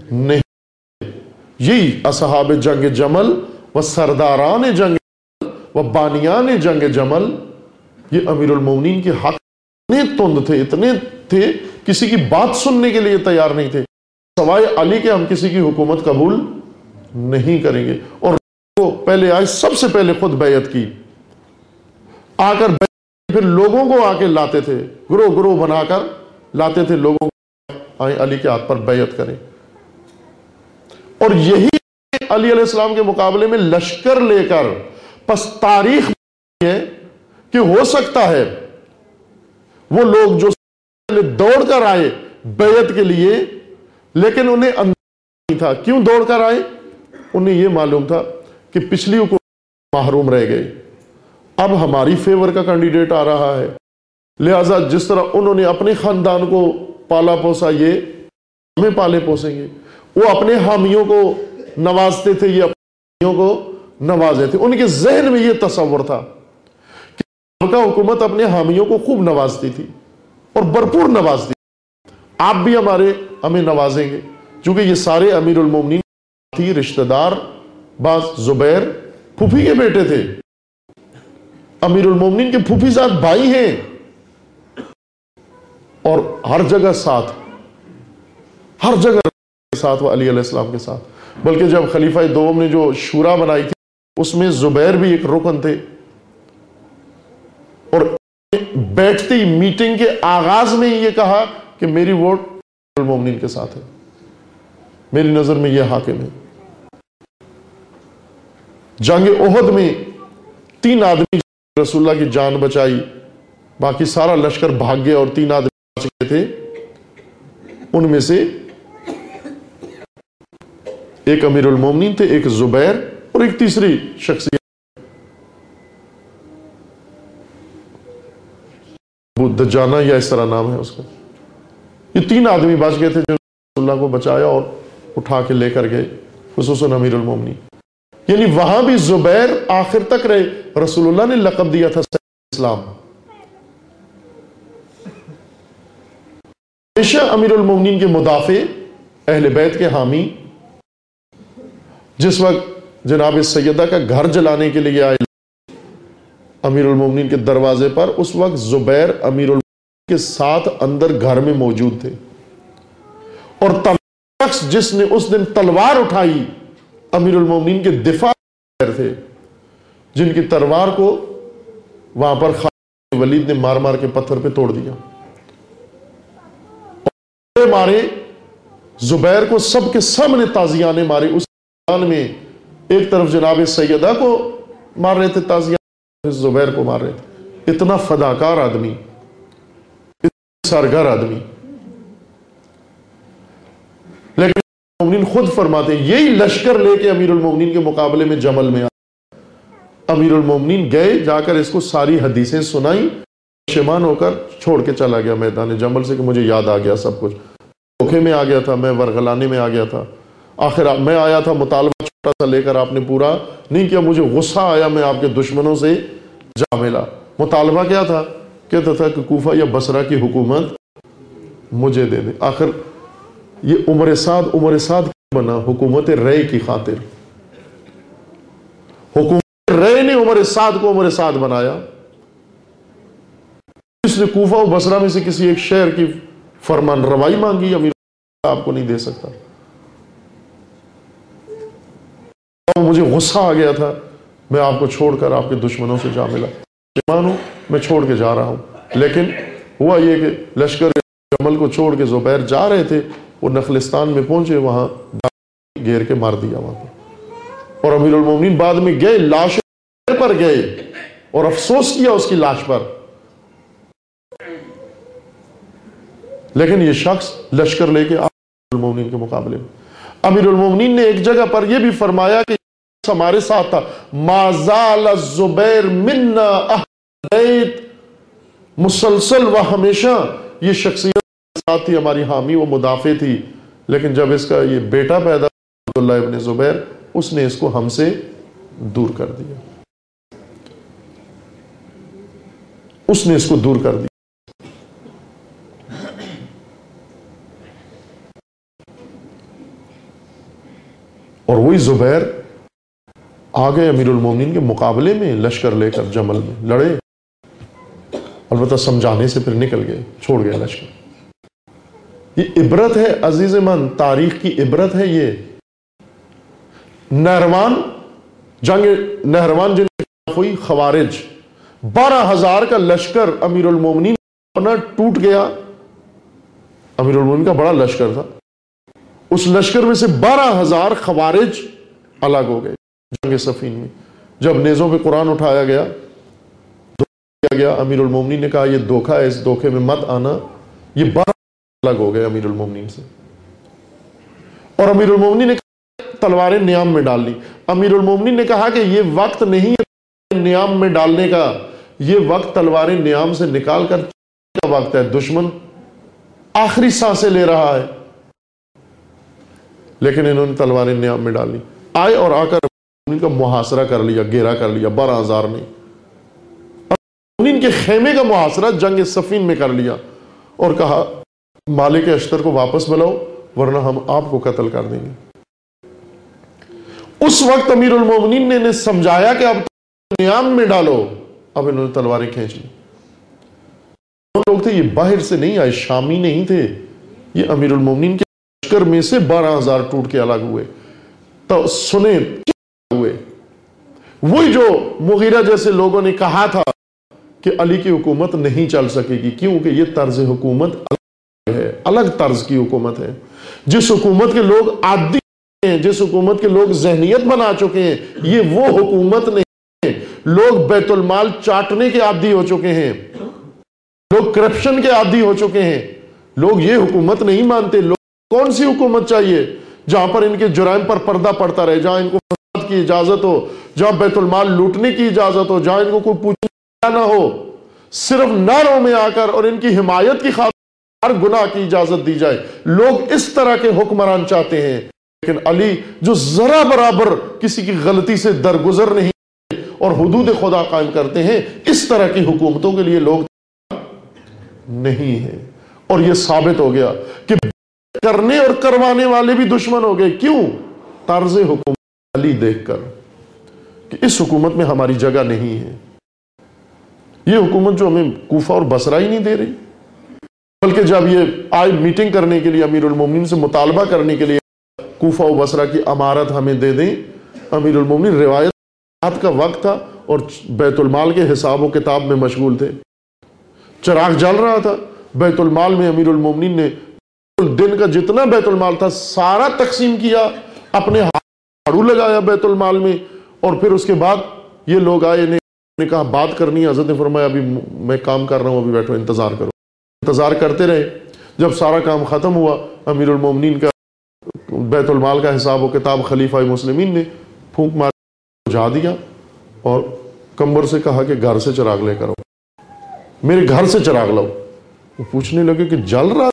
نہیں. یہی اصحاب جنگ جمل و سرداران جنگ و بانیان جنگ جمل، یہ امیر المومنین کے حق اتنے تند تھے، اتنے تھے، کسی کی بات سننے کے لیے تیار نہیں تھے، سوائے علی کے ہم کسی کی حکومت قبول نہیں کریں گے۔ اور وہ پہلے آئے، سب سے پہلے خود بیعت کی، آ کر پھر لوگوں کو آ کے لاتے تھے، گروہ گروہ بنا کر لاتے تھے لوگوں کو، آئیں علی کے ہاتھ پر بیعت کریں۔ اور یہی علی علیہ السلام کے مقابلے میں لشکر لے کر، پس تاریخ ہے کہ ہو سکتا ہے وہ لوگ جو دوڑ کر آئے بیعت کے لیے، لیکن انہیں اندازہ نہیں تھا کیوں دوڑ کر آئے، انہیں یہ معلوم تھا کہ پچھلی حکومت محروم رہ گئے، اب ہماری فیور کا کینڈیڈیٹ آ رہا ہے، لہذا جس طرح انہوں نے اپنے خاندان کو پالا پوسا، یہ ہمیں پالے پوسیں گے۔ وہ اپنے حامیوں کو نوازتے تھے، یہ اپنے حامیوں کو نوازے تھے۔ ان کے ذہن میں یہ تصور تھا کہ سابقہ حکومت اپنے حامیوں کو خوب نوازتی تھی اور بھرپور نوازتی تھی، آپ بھی ہمیں نوازیں گے، چونکہ یہ سارے امیر المومنین تھی رشتہ دار، بعض زبیر پھوپھی کے بیٹے تھے، امیر المومنین کے پھوپھی زاد بھائی ہیں، اور ہر جگہ ساتھ، ہر جگہ ساتھ وہ علی علیہ السلام کے ساتھ۔ بلکہ جب خلیفہ دوم نے جو شورا بنائی تھی اس میں زبیر بھی ایک رکن تھے، اور بیٹھتی میٹنگ کے آغاز میں یہ کہا کہ میری ووٹ المومنین کے ساتھ ہے، میری نظر میں یہ حاکم ہے۔ جنگ احد میں 3 آدمی رسول اللہ کی جان بچائی، باقی سارا لشکر بھاگ گیا اور 3 آدمی بچ گئے تھے، ان میں سے ایک امیر المومنین تھے، ایک زبیر، اور ایک تیسری شخصیت ابو دجانہ یا اس طرح نام ہے اس کا۔ یہ 3 آدمی بچ گئے تھے جو رسول اللہ کو بچایا اور اٹھا کے لے کر گئے، خصوصاً امیر المومنین۔ یعنی وہاں بھی زبیر آخر تک رہے، رسول اللہ نے لقب دیا تھا سیف اسلام۔ ہمیشہ امیر المومنین کے مدافع، اہل بیت کے حامی، جس وقت جناب سیدہ کا گھر جلانے کے لیے آئے امیر المومنین کے دروازے پر، اس وقت زبیر امیر المومنین کے ساتھ اندر گھر میں موجود تھے، اور شخص جس نے اس دن تلوار اٹھائی امیر المومنین کے دفاع تھے، جن کی تلوار کو وہاں پر خالد ولید نے مار مار کے پتھر پہ توڑ دیا، اور مارے زبیر کو سب کے سامنے تازیانے مارے۔ اس میں ایک طرف جناب سیدہ کو مار رہے تھے تازیانے، زبیر کو مار رہے تھے۔ اتنا فداکار آدمی، اتنا سرگر آدمی، لیکن المومنین خود فرماتے ہیں یہی لشکر لے کے امیر المومنین کے مقابلے میں جمل میں آئے۔ امیر المومنین گئے، جا کر اس کو ساری حدیثیں سنائی، پشیمان ہو کر چھوڑ کے چلا گیا میدان جمل سے کہ مجھے یاد آ گیا سب کچھ، دھوکے میں آ گیا تھا میں، ورغلانے میں آ گیا تھا، آخر میں آیا تھا مطالبہ چھوٹا سا لے کر، آپ نے پورا نہیں کیا، مجھے غصہ آیا، میں آپ کے دشمنوں سے جا ملا۔ مطالبہ کیا تھا؟ کہتا تھا کہ کوفہ یا بصرہ کی حکومت مجھے دے دے۔ آخر یہ عمر سعد کیوں بنا؟ حکومت رے کی خاطر۔ حکومت رے نے عمر سعد کو عمر سعد بنایا، اس نے کوفہ و بصرہ میں سے کسی ایک شہر کی فرمان روائی مانگی، امیر آپ کو نہیں دے سکتا۔ مجھے غصہ آ گیا تھا، میں آپ کو چھوڑ کر آپ کے دشمنوں سے جا ملا، مانو میں چھوڑ کے جا رہا ہوں۔ لیکن ہوا یہ کہ لشکر جمل کو چھوڑ کے زبیر جا رہے تھے، وہ نخلستان میں پہنچے، وہاں گھیر کے مار دیا وہاں پر۔ اور امیر المومنین بعد میں گئے، لاش پر گئے اور افسوس کیا اس کی لاش پر، لیکن یہ شخص لشکر لے کے امیر المومنین کے مقابلے میں۔ امیر المومنین نے ایک جگہ پر یہ بھی فرمایا کہ ہمارے ساتھ تھا، ما زال الزبیر منا اہل بیت، مسلسل و ہمیشہ یہ شخصیت ساتھ تھی، ہماری حامی و مدافع تھی، لیکن جب اس کا یہ بیٹا پیدا عبداللہ ابن زبیر، اس نے اس کو ہم سے دور کر دیا، اس نے اس کو دور کر دیا۔ اور وہی زبیر آ گئے امیر المومنین کے مقابلے میں لشکر لے کر جمل میں لڑے، البتہ سمجھانے سے پھر نکل گئے، چھوڑ گئے لشکر۔ یہ عبرت ہے عزیز من، تاریخ کی عبرت ہے یہ۔ نہروان، جنگ نہروان جن کی ہوئی، خوارج، 12,000 کا لشکر امیر المومنین اپنا ٹوٹ گیا۔ امیر المومنین کا بڑا لشکر تھا، اس لشکر میں سے 12,000 خوارج الگ ہو گئے جنگ صفین میں۔ جب نیزوں پہ قرآن اٹھایا گیا، دھوکہ گیا، امیر المومنین نے کہا یہ دھوکہ ہے، اس دھوکے میں مت آنا۔ یہ 12 الگ ہو گئے امیر المومنین سے، اور امیر المومنین نے تلواریں نیام میں ڈال لی۔ امیر المومنین نے کہا کہ یہ وقت نہیں ہے نیام میں ڈالنے کا، یہ وقت تلواریں نیام سے نکال کر کا وقت ہے، دشمن آخری سانسیں لے رہا ہے۔ لیکن انہوں نے تلواریں نیام میں ڈال لی، آئے اور آ کر ان کا محاصرہ کر لیا، گھیرا کر لیا 12,000 نے۔ ان کے خیمے کا محاصرہ جنگ صفین میں کر لیا اور کہا مالک اشتر کو واپس بلاؤ ورنہ ہم آپ کو قتل کر دیں گے۔ اس وقت امیر المومنین نے انہیں سمجھایا کہ اب نیام میں ڈالو، اب انہوں نے تلواریں کھینچ لی۔ لوگ تھے، یہ باہر سے نہیں آئے، شامی نہیں تھے، یہ امیر المومنین کے لشکر میں سے 12,000 ٹوٹ کے الگ ہوئے۔ تو سنیں ہوئے وہی جو مغیرہ جیسے لوگوں نے کہا تھا کہ علی کی حکومت نہیں چل سکے گی، کیونکہ یہ طرز حکومت الگ ہے، الگ طرز کی حکومت ہے۔ جس حکومت کے لوگ عادی ہیں، جس حکومت کے لوگ ذہنیت بنا چکے ہیں، یہ وہ حکومت نہیں ہے۔ لوگ بیت المال چاٹنے کے عادی ہو چکے ہیں، لوگ کرپشن کے عادی ہو چکے ہیں، لوگ یہ حکومت نہیں مانتے۔ لوگ کون سی حکومت چاہیے؟ جہاں پر ان کے جرائم پر پردہ پڑتا رہے، جہاں ان کو فساد کی اجازت ہو، جہاں بیت المال لوٹنے کی اجازت ہو، جہاں ان کو کوئی پوچھنا نہ ہو، صرف نعروں میں آ کر اور ان کی حمایت کی خاطر ہر گناہ کی اجازت دی جائے۔ لوگ اس طرح کے حکمران چاہتے ہیں، لیکن علی جو ذرا برابر کسی کی غلطی سے درگزر نہیں اور حدود خدا قائم کرتے ہیں، اس طرح کی حکومتوں کے لیے لوگ نہیں ہیں۔ اور یہ ثابت ہو گیا کہ کرنے اور کروانے والے بھی دشمن ہو گئے۔ کیوں؟ طرز حکومت علی دیکھ کر کہ اس حکومت میں ہماری جگہ نہیں ہے۔ یہ حکومت جو ہمیں کوفہ اور بصرہ ہی نہیں دے رہی، بلکہ جب یہ آئے میٹنگ کرنے کے لیے امیر المومنین سے مطالبہ کرنے کے لیے کوفہ و بصرہ کی امارت ہمیں دے دیں، امیر المومنین روایت کا وقت تھا اور بیت المال کے حساب و کتاب میں مشغول تھے۔ چراغ جل رہا تھا بیت المال میں، امیر المومنین نے دن کا جتنا بیت المال تھا سارا تقسیم کیا، اپنے ہاتھوں لگایا بیت المال میں، اور پھر اس کے بعد یہ لوگ آئے، نے کہا بات کرنی ہے۔ حضرت نے فرمایا ابھی میں کام کر رہا ہوں، ابھی بیٹھو انتظار کرو۔ انتظار کرتے رہے، جب سارا کام ختم ہوا، امیر المومنین کا بیت المال کا حساب و کتاب خلیفہ مسلمین نے پھونک مار بجھا دیا اور کمبر سے کہا کہ گھر سے چراغ لے کر آؤ، میرے گھر سے چراغ لاؤ۔ وہ پوچھنے لگے کہ جل رہا،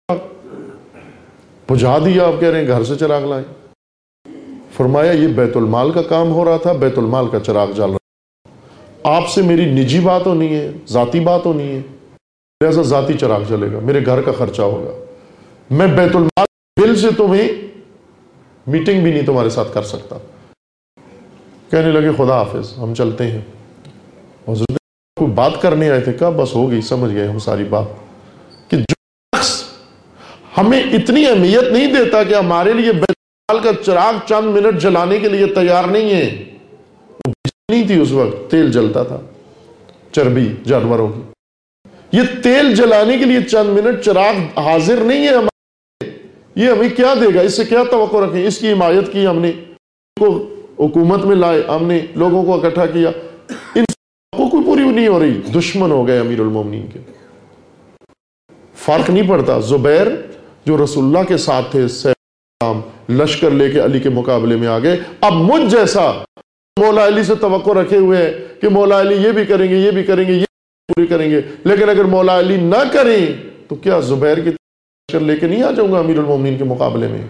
بجھا دیا، آپ کہہ رہے ہیں گھر سے چراغ لائیں۔ فرمایا یہ بیت المال کا کام ہو رہا تھا، بیت المال کا چراغ جل رہا، آپ سے میری نجی بات ہونی ہے، ذاتی بات ہونی ہے، لہذا ذاتی چراغ جلے گا، میرے گھر کا خرچہ ہوگا، میں بیت المال بل سے تمہیں میٹنگ بھی نہیں تمہارے ساتھ کر سکتا۔ کہنے لگے خدا حافظ، ہم چلتے ہیں۔ حضرت کوئی بات کرنے آئے تھے، کہا بس ہو گئی، سمجھ گئے ہم ساری بات، کہ جو شخص ہمیں اتنی اہمیت نہیں دیتا کہ ہمارے لیے بیت المال کا چراغ چند منٹ جلانے کے لیے تیار نہیں ہے، وہ بجلی نہیں تھی اس وقت، تیل جلتا تھا، چربی جانوروں کی، یہ تیل جلانے کے لیے چند منٹ چراغ حاضر نہیں ہے ہمارے، یہ ہمیں کیا دے گا، اس سے کیا توقع رکھیں؟ اس کی حمایت کی ہم نے، کو حکومت میں لائے، ہم نے لوگوں کو اکٹھا کیا، ان کو کوئی پوری نہیں ہو رہی، دشمن ہو گئے امیر المومنین کے۔ فرق نہیں پڑتا، زبیر جو رسول اللہ کے ساتھ تھے، لشکر لے کے علی کے مقابلے میں آگئے، اب مجھ جیسا مولا علی سے توقع رکھے ہوئے ہیں کہ مولا علی یہ بھی کریں گے، یہ بھی کریں گے، یہ پوری کریں گے، لیکن اگر مولا علی نہ کریں تو کیا زبیر کی لشکر لے کے نہیں آ جاؤں گا امیر المومنین کے مقابلے میں؟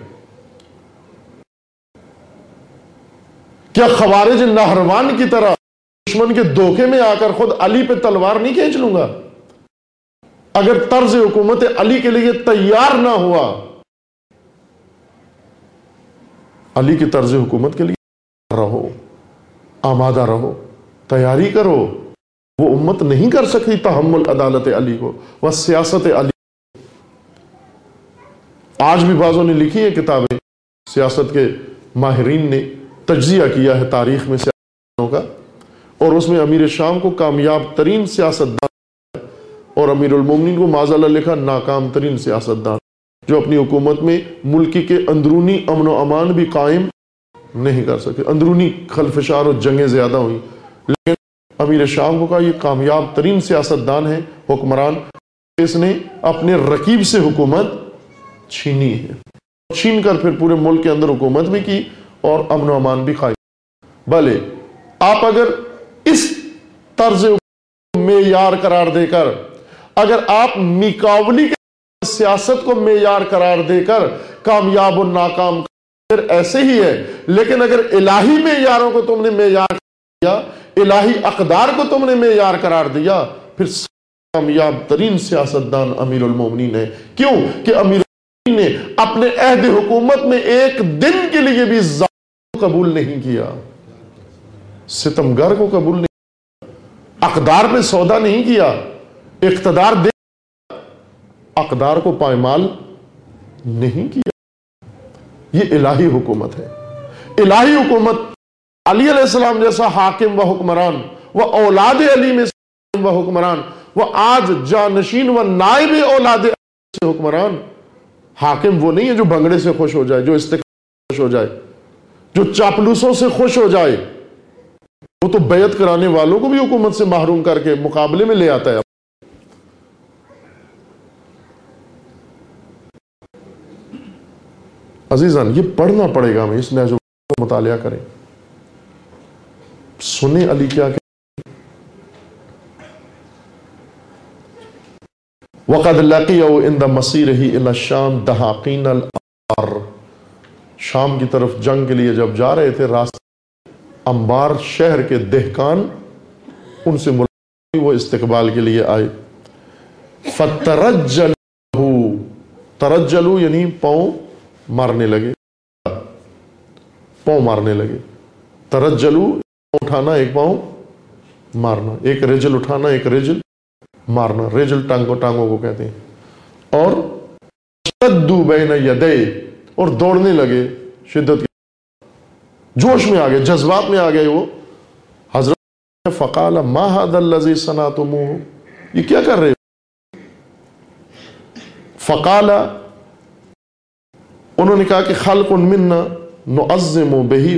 کیا خوارج نہروان کی طرح دشمن کے دھوکے میں آ کر خود علی پہ تلوار نہیں کھینچ لوں گا؟ اگر طرز حکومت علی کے لیے تیار نہ ہوا، علی کی طرز حکومت کے لیے رہو، آمادہ رہو، تیاری کرو۔ وہ امت نہیں کر سکتی تحمل عدالت علی کو و سیاست علی۔ آج بھی بعضوں نے لکھی ہے کتابیں، سیاست کے ماہرین نے تجزیہ کیا ہے تاریخ میں سیاستوں کا، اور اس میں امیر شام کو کامیاب ترین سیاستدان اور امیر المومنین کو معاذ اللہ لکھا ناکام ترین سیاستدان، جو اپنی حکومت میں ملک کے اندرونی امن و امان بھی قائم نہیں کر سکے۔ اندرونی خلفشار اور جنگیں زیادہ ہوئیں، لیکن امیر شام کو کہا یہ کامیاب ترین سیاستدان ہے، حکمران، اس نے اپنے رقیب سے حکومت چھینی ہے، چھین کر پھر پورے ملک کے اندر حکومت بھی کی اور امن و امان بھی قائم۔ بھلے آپ اگر اس طرز معیار قرار دے کر، اگر آپ میکاولی کے سیاست کو معیار قرار دے کر کامیاب و ناکام پھر ایسے ہی ہے، لیکن اگر الہی معیاروں کو تم نے معیار دیا، الہی اقدار کو تم نے معیار قرار دیا، پھر کامیاب ترین سیاستدان امیر المومنین ہے۔ کیوں کہ امیر المومنین نے اپنے عہد حکومت میں ایک دن کے لیے بھی ظالم کو قبول نہیں کیا، ستمگر کو قبول نہیں کیا، اقدار پہ سودا نہیں کیا، اقتدار دے اقدار کو پائمال نہیں کیا۔ یہ الہی حکومت ہے، الہی حکومت۔ علی علیہ السلام جیسا حاکم و حکمران و اولاد علی میں سے و حکمران، وہ آج جانشین و نائب اولاد علی سے حکمران۔ حاکم وہ نہیں ہے جو بھنگڑے سے خوش ہو جائے، جو استقبال سے خوش ہو جائے، جو چاپلوسوں سے خوش ہو جائے، وہ تو بیعت کرانے والوں کو بھی حکومت سے محروم کر کے مقابلے میں لے آتا ہے۔ عزیزان، یہ پڑھنا پڑے گا، ہمیں اس نہج کو مطالعہ کریں، سنیں علی کیا کہ وَقَدْ لَقِيَوْا عِنْدَ مَصِيرِهِ إِلَى الشَّامِ دَحَاقِينَ الْأَنبَارِ، شام کی طرف جنگ کے لیے جب جا رہے تھے، راستے انبار شہر کے دہقان ان سے ملاقات ہوئی، وہ استقبال کے لیے آئے۔ فَتَرَجَّلُوا، ترجلو یعنی پاؤں مارنے لگے، پاؤں مارنے لگے۔ ترجلو اٹھانا، ایک پاؤں مارنا، ایک رجل اٹھانا، ایک رجل مارنا، رجل ٹانگوں کو کہتے ہیں۔ اور شدوا بین یدی، اور دوڑنے لگے، شدت کے جوش میں آ گئے، جذبات میں آ گئے وہ۔ حضرت فقال ما هذا الذي صنعتموه، یہ کیا کر رہے ہو؟ فقال، انہوں نے کہا کہ خلق منا نعظم به،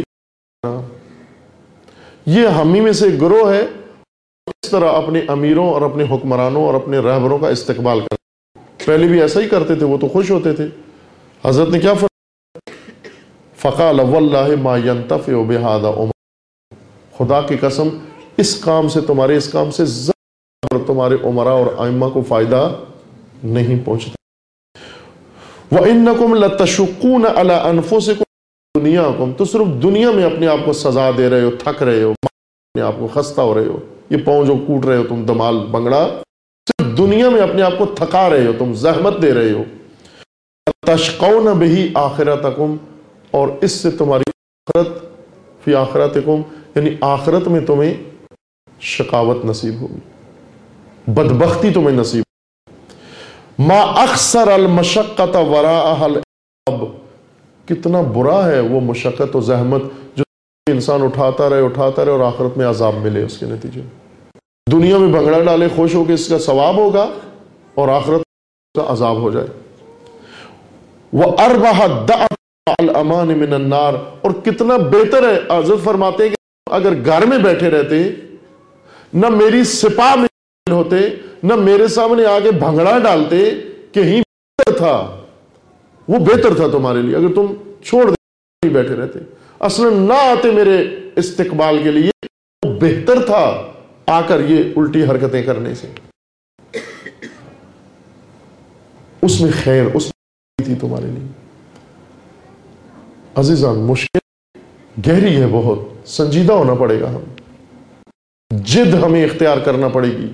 یہ ہمیں میں سے گروہ ہے اس طرح اپنے امیروں اور اپنے حکمرانوں اور اپنے رہبروں کا استقبال کرتے۔ پہلے بھی ایسا ہی کرتے تھے، وہ تو خوش ہوتے تھے۔ حضرت نے کیا فرمایا؟ فقال واللہ ما ينتفع بهذا عمر، خدا کی قسم اس کام سے، تمہارے اس کام سے تمہارے عمراء اور ائمہ کو فائدہ نہیں پہنچتا۔ وَإِنَّكُمْ لَتَشُقُّونَ عَلَىٰ أَنفُسِكُمْ دُنْيَاكُمْ، تو صرف دنیا میں اپنے آپ کو سزا دے رہے ہو، تھک رہے ہو، اپنے آپ کو خستہ ہو رہے ہو، یہ پاؤں جو کوٹ رہے ہو تم دمال بنگڑا، صرف دنیا میں اپنے آپ کو تھکا رہے ہو، تم زحمت دے رہے ہو۔ تَشْقَوْنَ بِهِ آخِرَتَكُمْ، اور اس سے تمہاری آخرت، فی آخرتکم یعنی آخرت میں تمہیں شقاوت نصیب ہوگی، بدبختی تمہیں نصیب ہوگی۔ ما اخسر المشقت وراءها العذاب، کتنا برا ہے وہ مشقت و زحمت جو انسان اٹھاتا رہے اور آخرت میں عذاب ملے اس کے نتیجے میں۔ دنیا میں بھنگڑا ڈالے، خوش ہو کے اس کا ثواب ہوگا، اور آخرت کا عذاب ہو جائے۔ وَأَرْبَحَ الدَّعْوَ الْأَمَانِ مِنَ النَّارِ، اور کتنا بہتر ہے، حضرت فرماتے ہیں کہ اگر گھر میں بیٹھے رہتے، نہ میری سپاہ میں ہوتے، نہ میرے سامنے آگے بھنگڑا ڈالتے، کہیں بہتر تھا، وہ بہتر تھا تمہارے لیے اگر تم چھوڑ دے بیٹھے رہتے، اصلا نہ آتے میرے استقبال کے لیے، وہ بہتر تھا آ کر یہ الٹی حرکتیں کرنے سے۔ اس میں خیر، اس میں تھی تمہارے لیے۔ عزیزان، مشکل گہری ہے، بہت سنجیدہ ہونا پڑے گا، ہم جد ہمیں اختیار کرنا پڑے گی،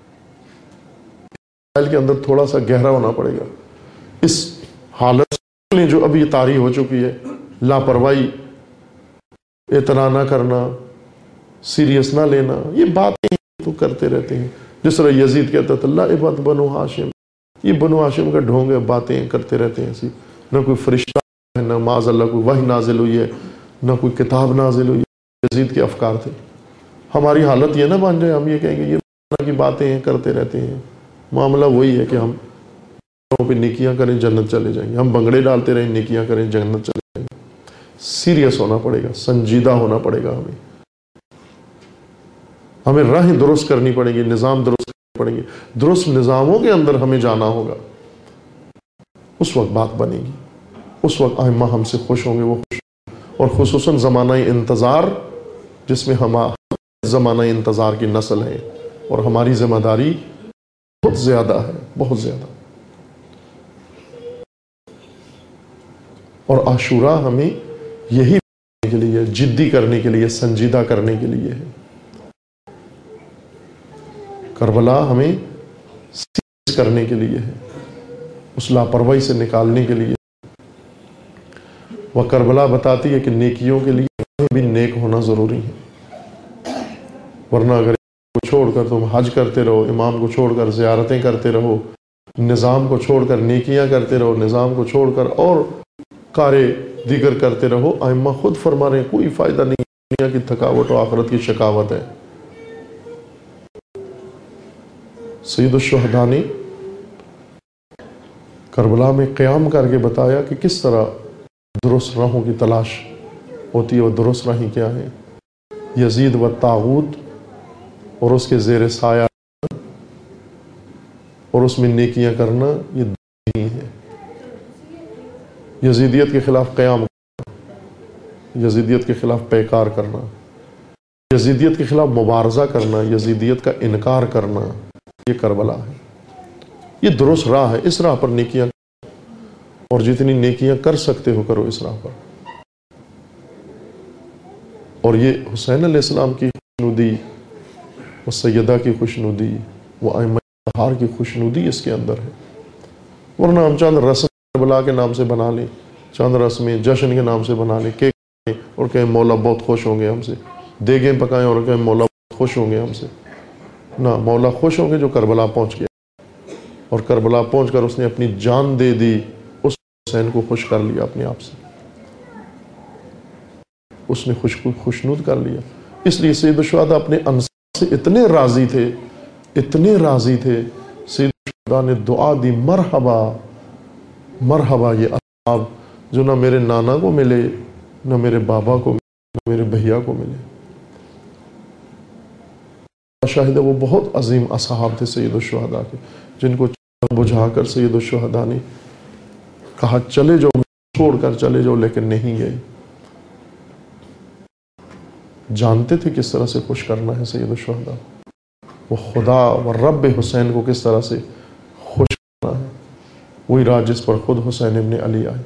کے اندر تھوڑا سا گہرا ہونا پڑے گا۔ اس حالت میں جو ابھی طاری ہو چکی ہے، لاپرواہی، اعتنا نہ کرنا، سیریس نہ لینا، یہ باتیں تو کرتے رہتے ہیں. جس طرح یزید کہتا تھا لعبت بنو ہاشم، یہ بنو ہاشم کا ڈھونگ ہے، باتیں کرتے رہتے ہیں ایسی. نہ کوئی فرشتہ ہے، نہ معاذ اللہ کوئی وحی نازل ہوئی ہے، نہ کوئی کتاب نازل ہوئی ہے. یزید کے افکار تھے. ہماری حالت یہ نہ بن جائے ہم یہ کہیں گے یہ اللہ کی باتیں ہیں کرتے رہتے ہیں. معاملہ وہی ہے کہ ہم پہ نیکیاں کریں جنت چلے جائیں گے، ہم بنگڑے ڈالتے رہیں نیکیاں کریں جنت چلے جائیں گے. سیریس ہونا پڑے گا، سنجیدہ ہونا پڑے گا. ہمیں راہیں درست کرنی پڑیں گی، نظام درست کرنے پڑیں گے، درست نظاموں کے اندر ہمیں جانا ہوگا. اس وقت بات بنے گی، اس وقت ائمہ ہم سے خوش ہوں گے، وہ خوش. اور خصوصاً زمانہ انتظار جس میں ہم زمانہ انتظار کی نسل ہے اور ہماری ذمہ داری بہت زیادہ ہے، بہت زیادہ. اور عاشورہ ہمیں یہی کرنے کے لیے، جدی کرنے کے لیے، سنجیدہ کرنے کے لیے ہے. کربلا ہمیں سیریس کرنے کے لیے ہے، اس لاپرواہی سے نکالنے کے لیے. وہ کربلا بتاتی ہے کہ نیکیوں کے لیے بھی نیک ہونا ضروری ہے. ورنہ اگر کو چھوڑ کر تم حج کرتے رہو، امام کو چھوڑ کر زیارتیں کرتے رہو، نظام کو چھوڑ کر نیکیاں کرتے رہو، نظام کو چھوڑ کر اور کارے دیگر کرتے رہو، ائمہ خود فرما رہے ہیں کوئی فائدہ نہیں. دنیا کی تھکاوٹ و آخرت کی شکاوت ہے. سید الشہداء نے کربلا میں قیام کر کے بتایا کہ کس طرح درست راہوں کی تلاش ہوتی ہے. اور درست راہیں کیا ہے؟ یزید و طاغوت اور اس کے زیر سایہ اور اس میں نیکیاں کرنا، یہ نہیں ہے. یزیدیت کے خلاف قیام کرنا، یزیدیت کے خلاف پیکار کرنا، یزیدیت کے خلاف مبارزہ کرنا، یزیدیت کا انکار کرنا، یہ کربلا ہے. یہ درست راہ ہے. اس راہ پر نیکیاں اور جتنی نیکیاں کر سکتے ہو کرو اس راہ پر. اور یہ حسین علیہ السلام کی خوشنودی، وہ سیدہ کی خوشنودی، وہ ائمہ اطہار کی خوشنودی اس کے اندر ہے. ورنہ ہم چند رسم کربلا کے نام سے بنا لیں، چند رسمیں جشن کے نام سے بنا لیں، کیک اور کہیں مولا بہت خوش ہوں گے ہم سے، دیگیں پکائیں اور کہیں مولا بہت خوش ہوں گے ہم سے. نہ، مولا خوش ہوں گے جو کربلا پہنچ گیا، اور کربلا پہنچ کر اس نے اپنی جان دے دی، اس حسین کو خوش کر لیا اپنے آپ سے، اس نے خوشنود کر لیا. اس لیے سید الشہداء اپنے انصار سے اتنے راضی تھے، اتنے راضی تھے. سید الشہداء نے دعا دی، مرحبا مرحبا یہ اصحاب جو نہ میرے نانا کو ملے، نہ میرے بابا کو ملے، نہ میرے بھیا کو ملے. شاہد ہے وہ بہت عظیم اصحاب تھے سید الشہداء کے، جن کو بجھا کر سید الشہداء نے کہا چلے جاؤ، چھوڑ کر چلے جاؤ، لیکن نہیں گئے. جانتے تھے کس طرح سے خوش کرنا ہے سید الشہداء. وہ خدا و رب حسین کو کس طرح سے خوش کرنا ہے، وہی راہ جس پر خود حسین ابن علی آئے.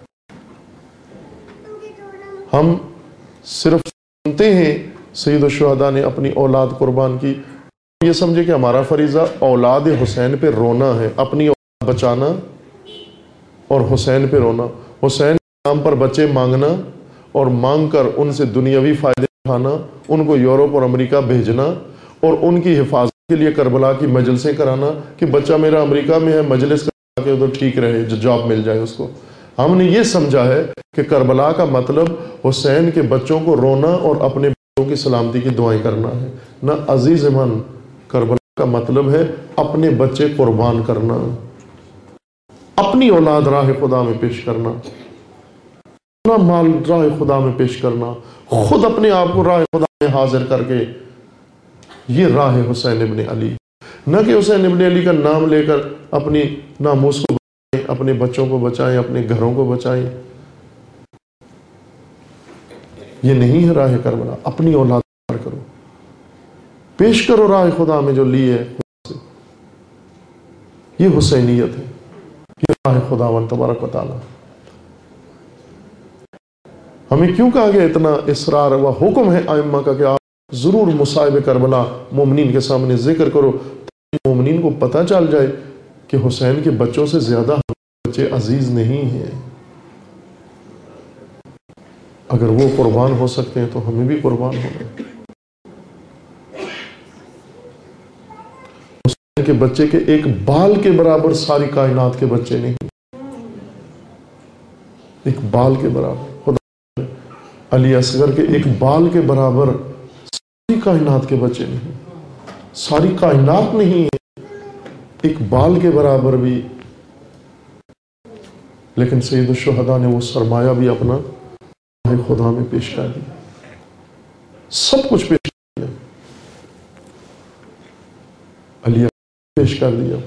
ہم صرف سنتے ہیں سید الشہداء نے اپنی اولاد قربان کی، یہ سمجھے کہ ہمارا فریضہ اولاد حسین پہ رونا ہے، اپنی اولاد بچانا اور حسین پہ رونا، حسین کے نام پر بچے مانگنا اور مانگ کر ان سے دنیاوی فائدے اٹھانا، ان کو یورپ اور امریکہ بھیجنا اور ان کی حفاظت کے لیے کربلا کی مجلسیں کرانا کہ بچہ میرا امریکہ میں ہے، مجلس کرا کے ادھر ٹھیک رہے، جاب مل جائے اس کو. ہم نے یہ سمجھا ہے کہ کربلا کا مطلب حسین کے بچوں کو رونا اور اپنے بچوں کی سلامتی کی دعائیں کرنا ہے. نہ عزیز من، کربلا کا مطلب ہے اپنے بچے قربان کرنا، اپنی اولاد راہ خدا میں پیش کرنا، اپنا مال راہ خدا میں پیش کرنا، خود اپنے آپ کو راہ خدا میں حاضر کر کے. یہ راہ حسین ابن علی. نہ کہ حسین ابن علی کا نام لے کر اپنی ناموس کو بچائیں، اپنے بچوں کو بچائیں، اپنے گھروں کو بچائیں. یہ نہیں ہے راہ کربلا. اپنی اولاد کرو، پیش کرو راہ خدا میں جو لی ہے. یہ حسینیت ہے، یہ راہ خداوند تبارک و تعالی. ہمیں کیوں کہا گیا اتنا اصرار و حکم ہے ائمہ کا کہ آپ ضرور مصائب کربلا مومنین کے سامنے ذکر کرو، تاکہ مومنین کو پتہ چل جائے کہ حسین کے بچوں سے زیادہ ہمارے بچے عزیز نہیں ہیں. اگر وہ قربان ہو سکتے ہیں تو ہمیں بھی قربان ہونا. کے بچے کے ایک بال کے برابر ساری کائنات کے بچے نہیں، ایک بال کے برابر، خدا علی اصغر کے ایک بال کے برابر ساری کائنات کے بچے نہیں، ساری کائنات نہیں ہے، ایک بال کے برابر بھی، لیکن سید الشہداء نے وہ سرمایہ بھی اپنا خدا میں پیش کر دیا، سب کچھ پیش کر دیا، علی پیش کر دیا،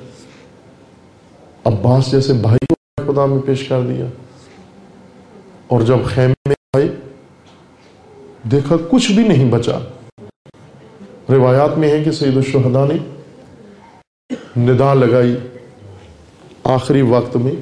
عباس جیسے بھائی کو خدا میں پیش کر دیا، اور جب خیمے میں آئے دیکھا کچھ بھی نہیں بچا۔ روایات میں ہے کہ سید الشہداء نے ندا لگائی آخری وقت میں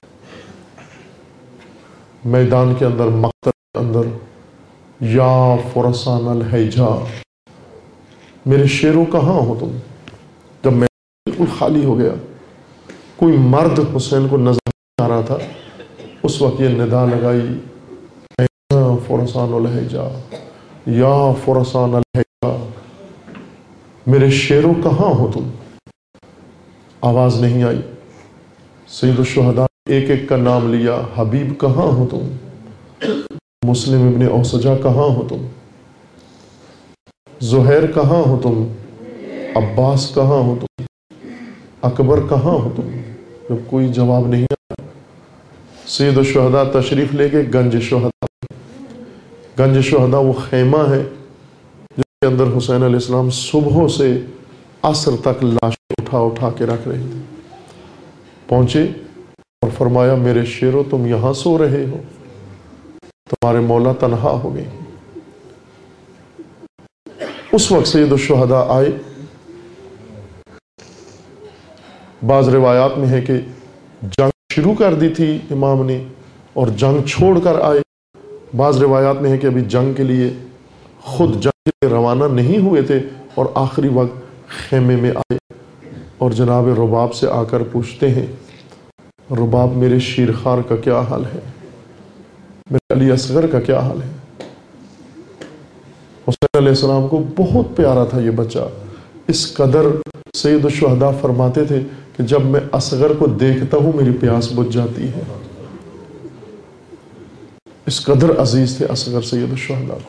میدان کے اندر، مقتل کے اندر، یا فرسان الحیجا، میرے شیروں کہاں ہو تم؟ جب میں بالکل خالی ہو گیا، کوئی مرد حسین کو نظر نہیں آ رہا تھا، اس وقت یہ ندا لگائی، یا فرسان الحیجا، یا فرسان الحیجا، میرے شیروں کہاں ہو تم؟ آواز نہیں آئی۔ سید الشہداء ایک ایک کا نام لیا، حبیب کہاں ہو تم؟ مسلم ابن اوسجا کہاں ہو تم؟ زہیر کہاں ہو تم؟ عباس کہاں ہو تم؟ اکبر کہاں ہو تم؟ جب کوئی جواب نہیں آیا، سید الشہداء تشریف لے کے گنج شہداء، گنج شہداء وہ خیمہ ہے جس کے اندر حسین علیہ السلام صبح سے عصر تک لاشیں اٹھا اٹھا کے رکھ رہے تھے۔ پہنچے اور فرمایا میرے شیرو تم یہاں سو رہے ہو، تمہارے مولا تنہا ہو گئی۔ اس وقت سید الشہداء آئے، بعض روایات میں ہے کہ جنگ شروع کر دی تھی امام نے اور جنگ چھوڑ کر آئے، بعض روایات میں ہے کہ ابھی جنگ کے لیے خود جنگ کے لیے روانہ نہیں ہوئے تھے اور آخری وقت خیمے میں آئے اور جناب رباب سے آ کر پوچھتے ہیں، رباب میرے شیرخوار کا کیا حال ہے، میرے علی اصغر کا کیا حال ہے؟ حسین علیہ السلام کو بہت پیارا تھا یہ بچہ، اس قدر سید الشہداء فرماتے تھے کہ جب میں اصغر کو دیکھتا ہوں میری پیاس بجھ جاتی ہے، اس قدر عزیز تھے اصغر سید الشہداء۔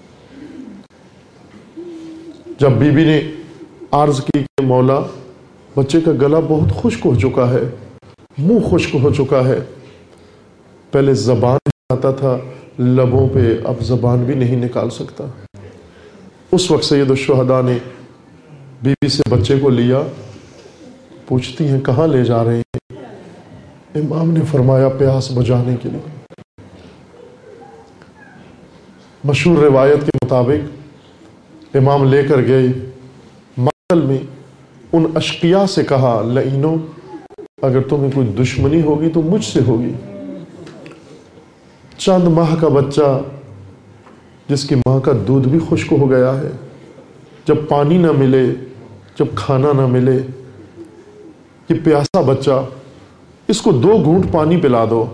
جب بی بی نے عرض کی کہ مولا بچے کا گلا بہت خشک ہو چکا ہے، منہ خشک ہو چکا ہے، پہلے زبان آتا تھا لبوں پہ، اب زبان بھی نہیں نکال سکتا، اس وقت سید الشہداء نے بی بی سے بچے کو لیا، پوچھتی ہیں کہاں لے جا رہے ہیں؟ امام نے فرمایا پیاس بجھانے کے لیے۔ مشہور روایت کے مطابق امام لے کر گئے مقتل میں، ان اشقیاء سے کہا لعینو اگر تمہیں کوئی دشمنی ہوگی تو مجھ سے ہوگی، چند ماہ کا بچہ جس کی ماں کا دودھ بھی خشک ہو گیا ہے، جب پانی نہ ملے، جب کھانا نہ ملے، یہ پیاسا بچہ، اس کو 2 گھونٹ پانی پلا دو۔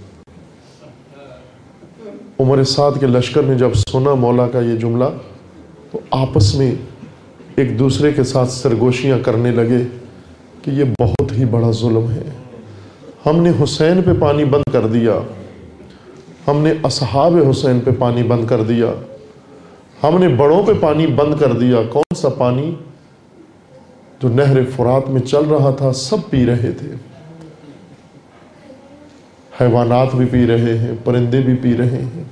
عمر سعد کے لشکر نے جب سنا مولا کا یہ جملہ تو آپس میں ایک دوسرے کے ساتھ سرگوشیاں کرنے لگے کہ یہ بہت ہی بڑا ظلم ہے، ہم نے حسین پہ پانی بند کر دیا، ہم نے اصحاب حسین پہ پانی بند کر دیا، ہم نے بڑوں پہ پانی بند کر دیا۔ کون سا پانی؟ جو نہر فرات میں چل رہا تھا، سب پی رہے تھے، حیوانات بھی پی رہے ہیں، پرندے بھی پی رہے ہیں،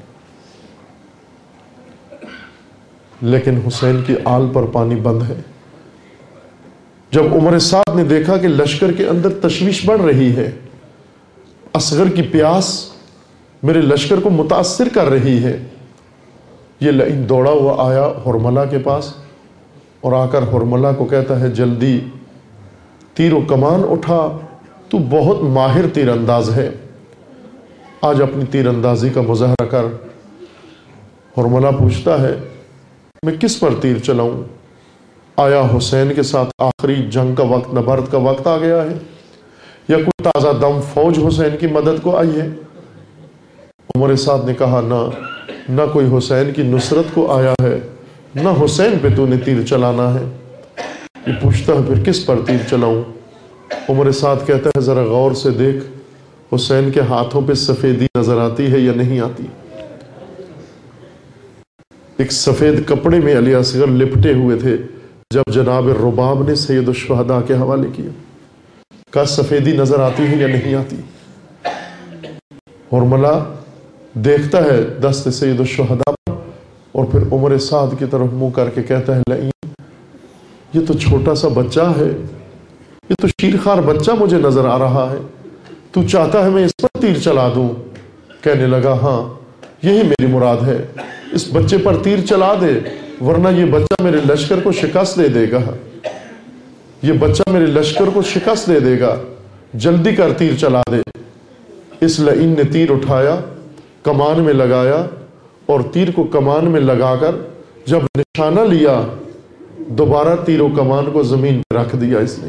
لیکن حسین کی آل پر پانی بند ہے۔ جب عمر سعد نے دیکھا کہ لشکر کے اندر تشویش بڑھ رہی ہے، اصغر کی پیاس میرے لشکر کو متاثر کر رہی ہے، یہ لعین دوڑا ہوا آیا ہرملہ کے پاس اور آ کر ہرملہ کو کہتا ہے جلدی تیر و کمان اٹھا، تو بہت ماہر تیر انداز ہے، آج اپنی تیر اندازی کا مظاہرہ کر۔ ہرملہ پوچھتا ہے میں کس پر تیر چلاؤں؟ آیا حسین کے ساتھ آخری جنگ کا وقت، نبرد کا وقت آ گیا ہے، یا کوئی تازہ دم فوج حسین کی مدد کو آئی ہے؟ عمر سعد نے کہا نہ کوئی حسین کی نصرت کو آیا ہے، نہ حسین پہ تو نے تیر چلانا ہے۔ یہ پوچھتا ہے پھر کس پر تیر چلاؤں؟ عمر سعد کہتا ہے ذرا غور سے دیکھ حسین کے ہاتھوں پہ سفیدی نظر آتی ہے یا نہیں آتی؟ ایک سفید کپڑے میں علی اصغر لپٹے ہوئے تھے جب جناب رباب نے سید الشہداء کے حوالے کیا، کہا سفیدی نظر آتی ہے یا نہیں آتی؟ اور ملا دیکھتا ہے دست سید الشہداء پر اور پھر عمر سعد کی طرف منہ کر کے کہتا ہے لئیم یہ تو چھوٹا سا بچہ ہے، یہ تو شیرخوار بچہ مجھے نظر آ رہا ہے، تو چاہتا ہے میں اس پر تیر چلا دوں؟ کہنے لگا ہاں یہی میری مراد ہے، اس بچے پر تیر چلا دے ورنہ یہ بچہ میرے لشکر کو شکست دے دے گا، یہ بچہ میرے لشکر کو شکست دے دے گا، جلدی کر تیر چلا دے۔ اس لعین نے تیر اٹھایا، کمان میں لگایا اور تیر کو کمان میں لگا کر جب نشانہ لیا دوبارہ تیر و کمان کو زمین پہ رکھ دیا اس نے۔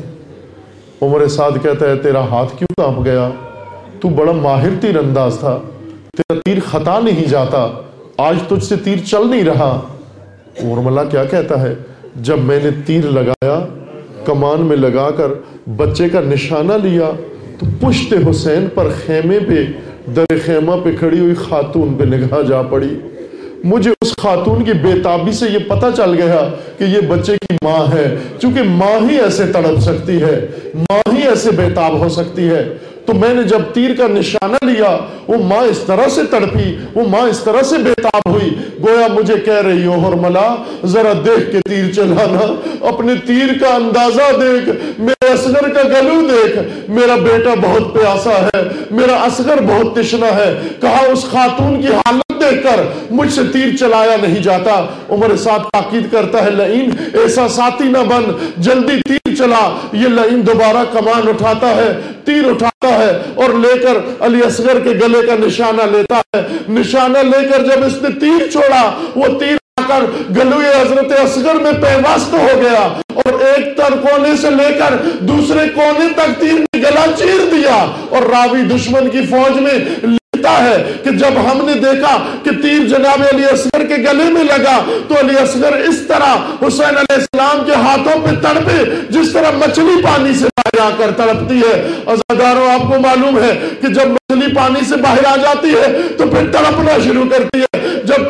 عمر سعد کہتا ہے تیرا ہاتھ کیوں کانپ گیا؟ تو بڑا ماہر تیر انداز تھا، تیرا تیر خطا نہیں جاتا، آج تجھ سے تیر چل نہیں رہا۔ عمر ملا کیا کہتا ہے جب میں نے تیر لگایا کمان میں لگا کر بچے کا نشانہ لیا تو پشت حسین پر خیمے پہ در خیمہ پہ کھڑی ہوئی خاتون پہ نگاہ جا پڑی۔ مجھے اس خاتون کی بے تابی سے یہ پتہ چل گیا کہ یہ بچے کی ماں ہے، چونکہ ماں ہی ایسے تڑپ سکتی ہے، ماں ہی ایسے بے تاب ہو سکتی ہے۔ تو میں نے جب تیر کا نشانہ لیا وہ ماں اس طرح سے تڑپی، وہ ماں اس طرح سے بے تاب ہوئی، گویا مجھے کہہ رہی ہو حرملہ ذرا دیکھ کے تیر چلانا، اپنے تیر کا اندازہ دیکھ، میرے اصغر کا گلو دیکھ، میرا بیٹا بہت پیاسا ہے، میرا اصغر بہت تشنہ ہے۔ کہا اس خاتون کی حالت دیکھ کر مجھ سے تیر چلایا نہیں جاتا۔ عمر سعد تاکید کرتا ہے لعین ایسا ساتھی نہ بن، جلدی تیر چلا۔ یہ لعین دوبارہ کمان اٹھاتا ہے، تیر اٹھاتا ہے اور لے کر علی اصغر کے گلے کا نشانہ لیتا ہے۔ نشانہ لے کر جب اس نے تیر چھوڑا وہ تیر آ کر گلوئے حضرت اصغر میں پیوست ہو گیا اور ایک تر کونے سے لے کر دوسرے کونے تک تیر نے گلا چیر دیا۔ اور راوی دشمن کی فوج میں ہے کہ جب ہم نے دیکھا کہ تیر جناب علی اصغر کے گلے میں لگا تو علی اصغر اس طرح حسین علیہ السلام کے ہاتھوں پہ تڑپے جس طرح مچھلی پانی سے باہر آ کر تڑپتی ہے۔ عزیزانو آپ کو معلوم ہے کہ جب مچھلی پانی سے باہر آ جاتی ہے تو پھر تڑپنا شروع کرتی ہے۔ جب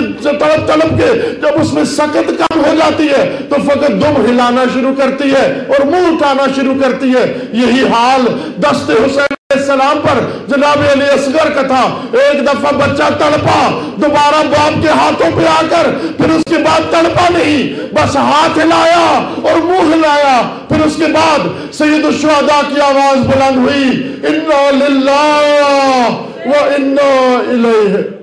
تڑپ کے جب اس میں سکت کم ہو جاتی ہے تو فقط دم ہلانا شروع کرتی ہے اور منہ اٹھانا شروع کرتی ہے۔ یہی حال دست حسین السلام پر جناب علی اصغر کا تھا۔ ایک دفعہ بچہ تڑپا، دوبارہ باپ کے ہاتھوں پہ آ کر پھر اس کے بعد تڑپا نہیں، بس ہاتھ ہلایا اور منہ ہلایا۔ پھر اس کے بعد سید الشہداء کی آواز بلند ہوئی انا للہ و انا الیہ